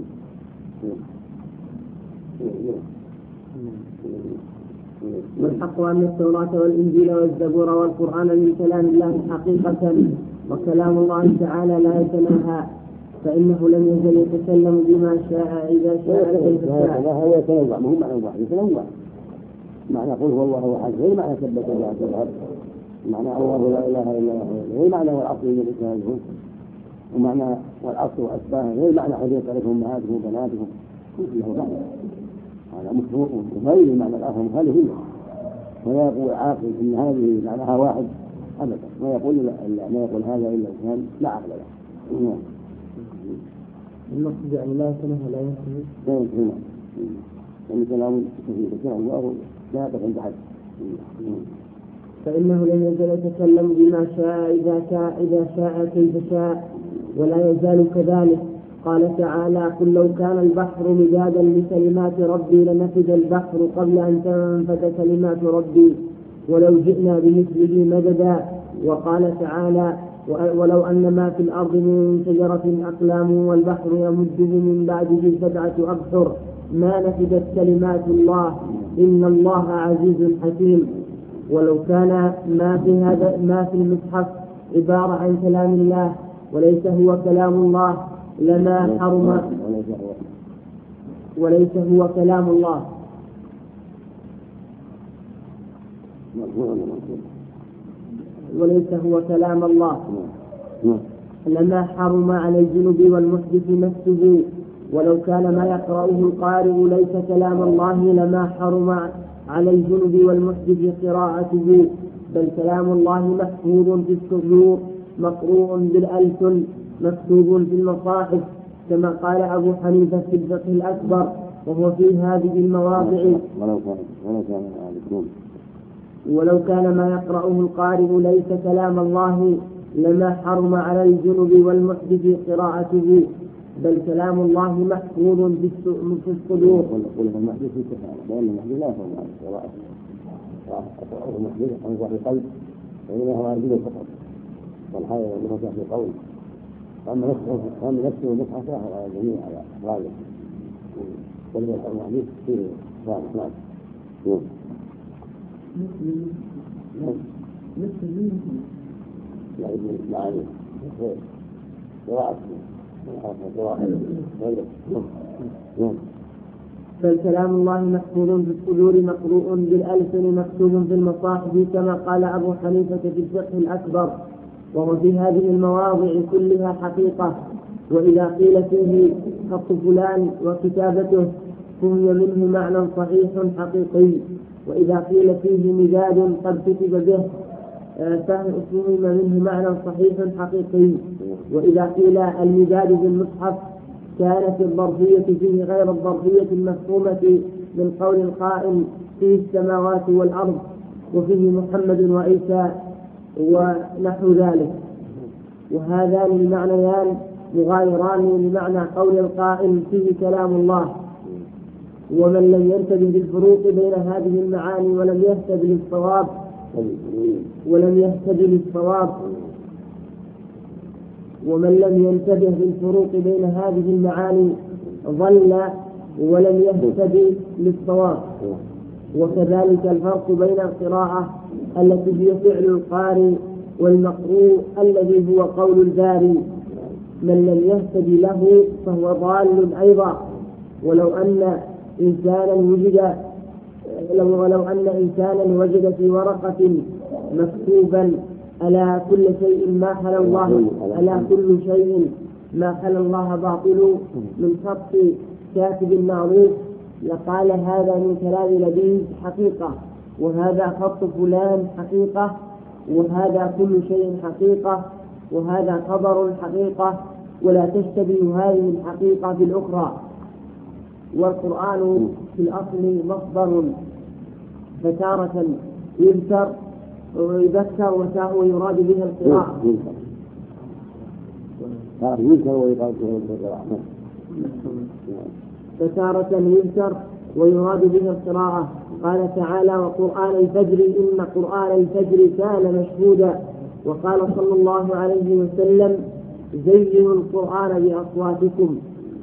والحق أن التوراة والإنجيل والزبور والقرآن من كلام الله حقيقة، وكلام الله تعالى لا يتناهى، فإنه لم يزل يتكلم بما شاء إذا شاء كيف شاء. هو يتنوع مو معنى واحد يتنوع، معنى قل هو الله أحد غير معنى ثبت الله في الأرض، معنى الله لا إله إلا الله غير معنى والعصر من الإسلام، ومعنى والعصر وأشباهه غير معنى حديث عليكم أمهاتكم وبناتكم، كل له معنى هذا مخلوق وغير المعنى الآخر مخالف، ولا يقول عاقل إن هذه معناها واحد أبدا، ما يقول ما يقول هذا إلا كان لا عقل له. المقصود يعني لا يتناهى لا ينتهي لا ينتهي يعني كلام كثير كلام الله لا يقف عند حد. فإنه لم يزل يتكلم بما شاء إذا شاء إذا شاء كيف شاء ولا يزال كذلك. قال تعالى قل لو كان البحر مدادا لكلمات ربي لنفد البحر قبل أن تنفد كلمات ربي ولو جئنا بمثله مددا. وقال تعالى ولو أن ما في الأرض من شجرة أقلام والبحر يمده من بعده سبعة أبحر ما نفدت كلمات الله إن الله عزيز حكيم. ولو كان ما في هذا ما في المصحف عبارة عن كلام الله وليس هو كلام الله لما حرم وليس هو كلام الله وليس هو كلام الله لما حرم على الجنب والمحدث نفسه. ولو كان ما يقرأه القارئ ليس كلام الله لما حرم على الجنب والمحدث قراءته، بل كلام الله محفوظ في الصدور مقروء بالألسن مكتوب في المصاحف، كما قال أبو حنيفة في الفقه الأكبر وهو في هذه المواضع. ولو كان ولو كان ولو كان ما يقرأه القارئ ليس كلام الله لما حرم على الجنب والمحدث قراءته، بل كلام الله محفوظ في الصدور. يقول المحدث في الكفارة، لأن المحدث لا يفهم عن قراءة قراءة المحدث عن ظهر القلب، وإنما هو عن جنب فقط، والحال أنه في القول. أما نفسه أما نفسه المصحف فهو على الجميع على أفراده، ولم يفهم المحدث في صالح. نعم. مثل لا يجوز معاني قراءة فالكلام الله محفوظ في الصدور مقروء بالألسن مكتوب في المصاحف، كما قال أبو حنيفة في الفقه الأكبر، وهو في هذه المواضع كلها حقيقة. وإذا قيل فيه خط فلان وكتابته فهم منه معنى صحيح حقيقي، وإذا قيل فيه مداد قد كتب به فهم منه معنى صحيح حقيقي. وإذا قيل المداد في المصحف كانت الظرفية فيه غير الظرفية المفهومة من قول القائل فيه السماوات والأرض وفيه محمد وعيسى ونحو ذلك، وهذان المعنيان مغايران لمعنى قول القائل فيه كلام الله. ومن لم ينتبه للفروق بين هذه المعاني ولم يهتد للصواب ولم يهتد للصواب ومن لم ينتبه للفروق بين هذه المعاني ضل ولم يهتد للصواب. وكذلك الفرق بين القراءة التي هي فعل القارئ والمقروء الذي هو قول الباري، من لم يهتد له فهو ضال أيضا. ولو أن إنسانا وجد لو ولو أن إنسانا وجد في ورقة مكتوبا ألا كل شيء ما خلا الله ألا كل شيء ما خلا الله باطل من خط كاتب معروف، لقال هذا من كلام لبيب حقيقة، وهذا خط فلان حقيقة، وهذا كل شيء حقيقة، وهذا خبر حقيقة، ولا تشتبه هذه الحقيقة بالأخرى. والقرآن في الأصل مصدر، فتارة يذكر ويذكر ويراد به القراءة، فتارة يذكر ويراد به القراءة. قال تعالى وقرآن الفجر إن قرآن الفجر كان مشهودا. وقال صلى الله عليه وسلم زينوا القرآن بأصواتكم.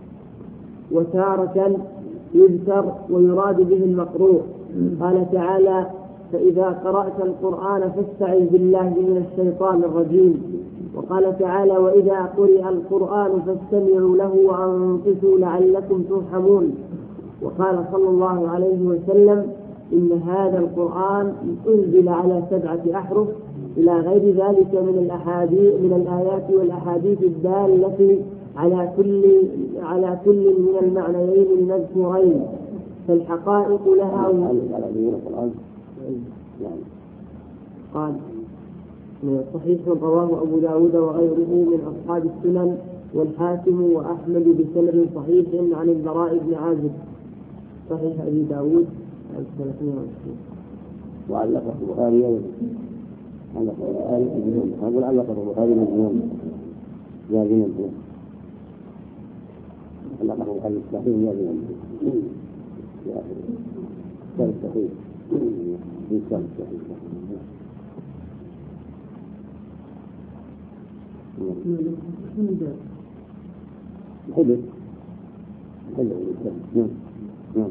وتارة يذكر ويراد به المقروء. قال تعالى فإذا قرأت القرآن فاستعذ بالله من الشيطان الرجيم. وقال تعالى وإذا قرئ القرآن فاستمعوا له وأنصتوا لعلكم ترحمون. وقال صلى الله عليه وسلم إن هذا القرآن أنزل على سبعة أحرف، إلى غير ذلك من الأحاديث من الآيات والأحاديث الدالة على كل على كل من المعنيين المذكورين. فالحقائق لها قال صحيح رواه أبو داود وغيره من أصحاب السنن والحاكم وأحمد بسند صحيح عن البراء بن عازب. صحيح أبي داود ثلاثمائة وعشرين. وعلق البخاري علق البخاري أقول علق البخاري من الإمام جابر بن علق البخاري الصحيح جابر بن يا أخي الصحيح الإنسان الصحيح حدث حدث الإنسان. نعم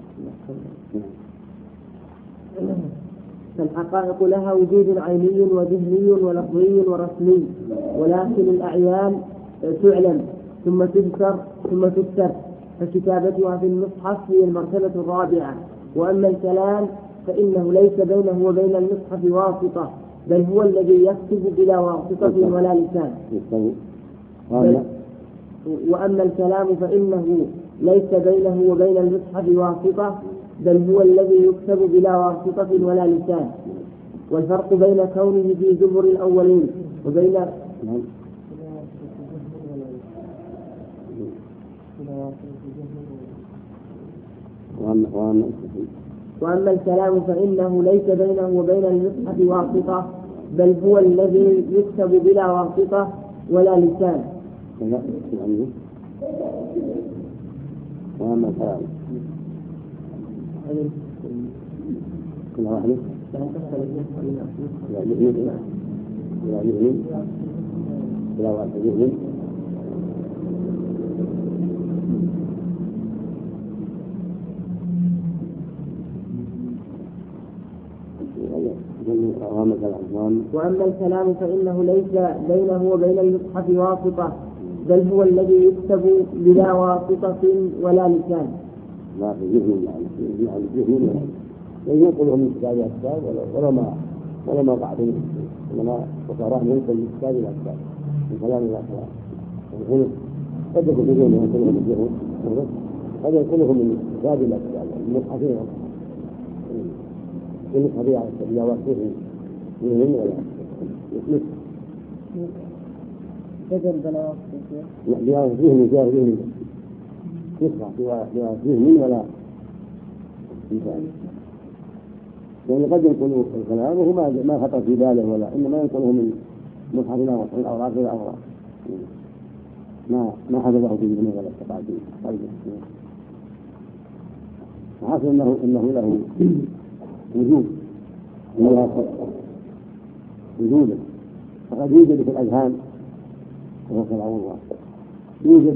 نعم. فالحقائق لها وجود عيني وذهني ولفظي ورسمي، ولكن الأعيان تعلم ثم تذكر ثم تكتب، فكتابتها في المصحف هي المرتبة الرابعة. وأما الكلام فإنه ليس بينه وبين المصحف واسطة، بل هو الذي يكتب بلا واسطة ولا لسان. وأما الكلام فإنه ليس بينه وبين المصحف واسطة، بل هو الذي يكتب بلا واسطة ولا لسان. والفرق بين كونه في زبر الأولين وبين وأما الكلام فإنه ليس بينه وبين المصحف واسطة، بل هو الذي يكتب بلا واسطة ولا لسان. وأما الكلام كل واحد لا يؤمن لا يؤمن لا واحد يؤمن وأما الكلام فإنه ليس بينه وبين المصحف واسطة، بل هو الذي يكتب بلا واسطة ولا لسان. ما في ذهن يعني ذهن ينقله من كتاب إلى كتاب ولا ما ولا ما بعده، إنما وصاراه ينقل من كتاب إلى كتاب من كلام إلى كلام. يقول قد يكون ذهن ينقله من ذهن، قد ينقله من كتاب إلى كتاب من مصحف إلى المصحف على السبيل واسطه ذهن ولا مثل كتب بلا واسطة. لا بلا ذهن جار ذهن يصنع بلا ذهن ولا لسان. يعني قد ينقل الكلام وهو ما خطر في باله ولا إنما ينقله من مصحف إلى مصحف الأوراق إلى أوراق ما ما حدثه في ذهنه ولا استطاع في قلبه. حاصل انه انه له وجود ولا وجودا، فقد يوجد في الاذهان وهو كلام الله، يوجد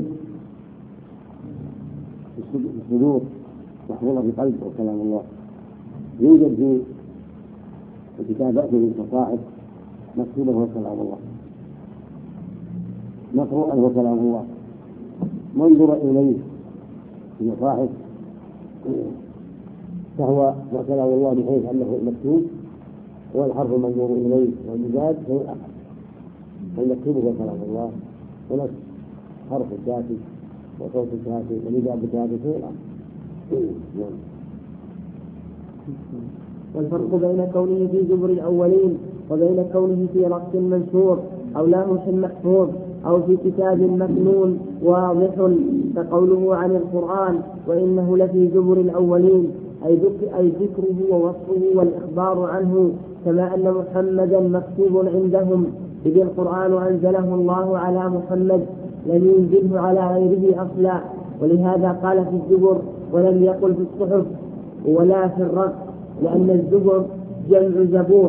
في الصدور محفوظه في قلب وهو كلام الله، يوجد في الكتابات في المصاحف مكتوبه وهو كلام الله، مقروءا وهو كلام الله، منظر اليه في المصاحف فهو كلام الله بحيث انه مكتوب والحرف المنظور اليه والمزاد هو الاحد، والمكتوب هو كلام الله ونفس حرف الكاتب وصوت الكاتب والمزاد الكاتب هو الاحد. والفرق بين كونه في زبر الاولين وبين كونه في رأس منشور او لوح محفوظ أو في كتاب مكنون واضح، كقوله عن القرآن وإنه لفي زبر الأولين، أي ذكره ووصفه والإخبار عنه، كما أن محمدا مكتوب عندهم، إذ القرآن أنزله الله على محمد لم ينزله على غيره أصلا، ولهذا قال في الزبر ولم يقل في الصحف ولا في الرق، لأن الزبر جمع زبور،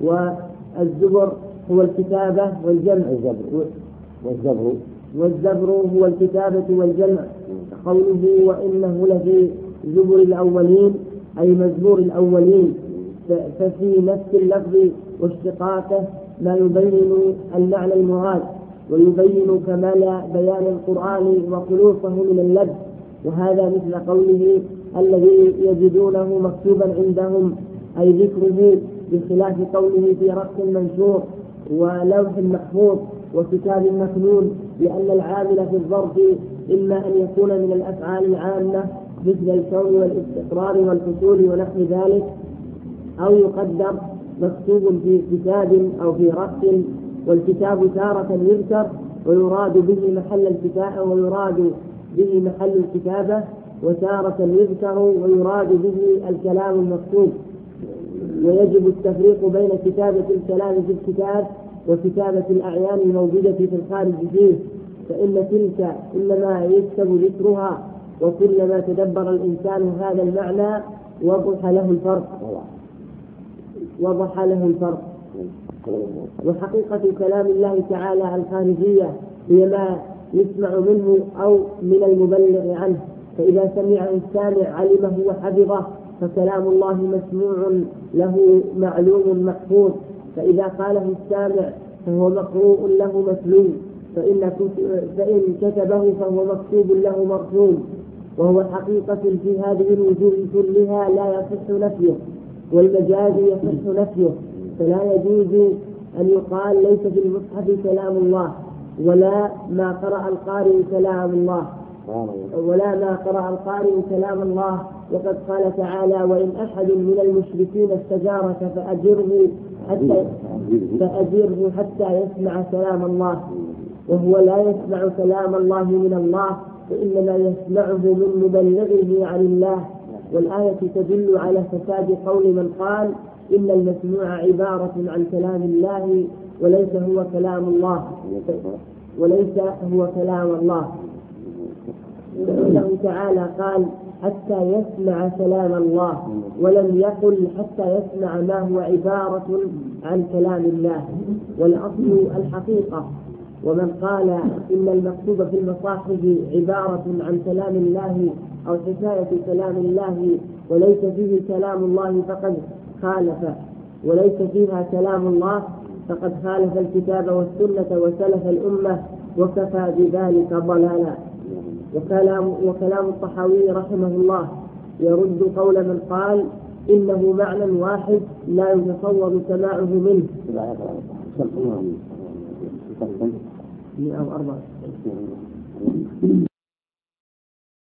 والزبر هو الكتابة والجمع الزبر والزبر والزبر هو الكتابة والجمع. قوله وإنه لفي زبر الأولين أي مزبور الأولين، ففي نفس اللفظ واشتقاقه ما يبين المعنى المراد ويبين كمال بيان القرآن وخلوصه من اللبس، وهذا مثل قوله الذي يجدونه مكتوبا عندهم أي ذكره، بخلاف قوله في رق منشور ولوح محفوظ وكتاب مكنون، لأن العامل في الظرف إما أن يكون من الأفعال العامة مثل الكون والاستقرار والحصول ونحو ذلك، أو يقدر مكتوب في كتاب أو في رق، والكتاب تارة يذكر ويراد به محل الكتابة ويراد به محل الكتابة، وتارة يذكر ويراد به الكلام المكتوب. ويجب التفريق بين كتابة الكلام في الكتاب وكتابة الأعيان الموجودة في الخارج فيه، فإن تلك إنما يكتب ذكرها، وكلما تدبر الإنسان هذا المعنى وضح له الفرق وضح له الفرق وحقيقة كلام الله تعالى الخارجية هي ما يسمع منه أو من المبلغ عنه، فإذا سمعه السامع علمه وحفظه فكلام الله مسموع له معلوم محفوظ، فإذا قاله السامع فهو مقروء له متلو، فإن, فإن كتبه فهو مكتوب له مرسوم، وهو حقيقة في هذه الوجوه كلها لا يصح نفيه، والمجاز يصح نفيه، فلا يجوز أن يقال ليس في المصحف كلام الله، ولا ما قرأ القارئ كلام الله ولا ما قرأ القارئ كلام الله وقد قال تعالى وإن أحد من المشركين استجارك فأجره حتى, فأجره حتى يسمع كلام الله، وهو لا يسمع كلام الله من الله، وإنما يسمعه من مبلغه عن الله، والآية تدل على فساد قول من قال إن المسموع عبارة عن كلام الله وليس هو كلام الله وليس هو كلام الله، فإنه تعالى قال حتى يسمع كلام الله، ولم يقل حتى يسمع ما هو عبارة عن كلام الله، والأصل الحقيقة. ومن قال إن المكتوب في المصاحف عبارة عن كلام الله أو حكاية كلام الله وليس فيه كلام الله فقد خالف وليس فيها كلام الله فقد خالف الكتاب والسنة وسلف الأمة، وكفى بذلك ضلالا. وكلام, وكلام الطحاوي رحمه الله يرد قول من قال إنه معنى واحد لا يتصور سماعه منه. مئة وأربعة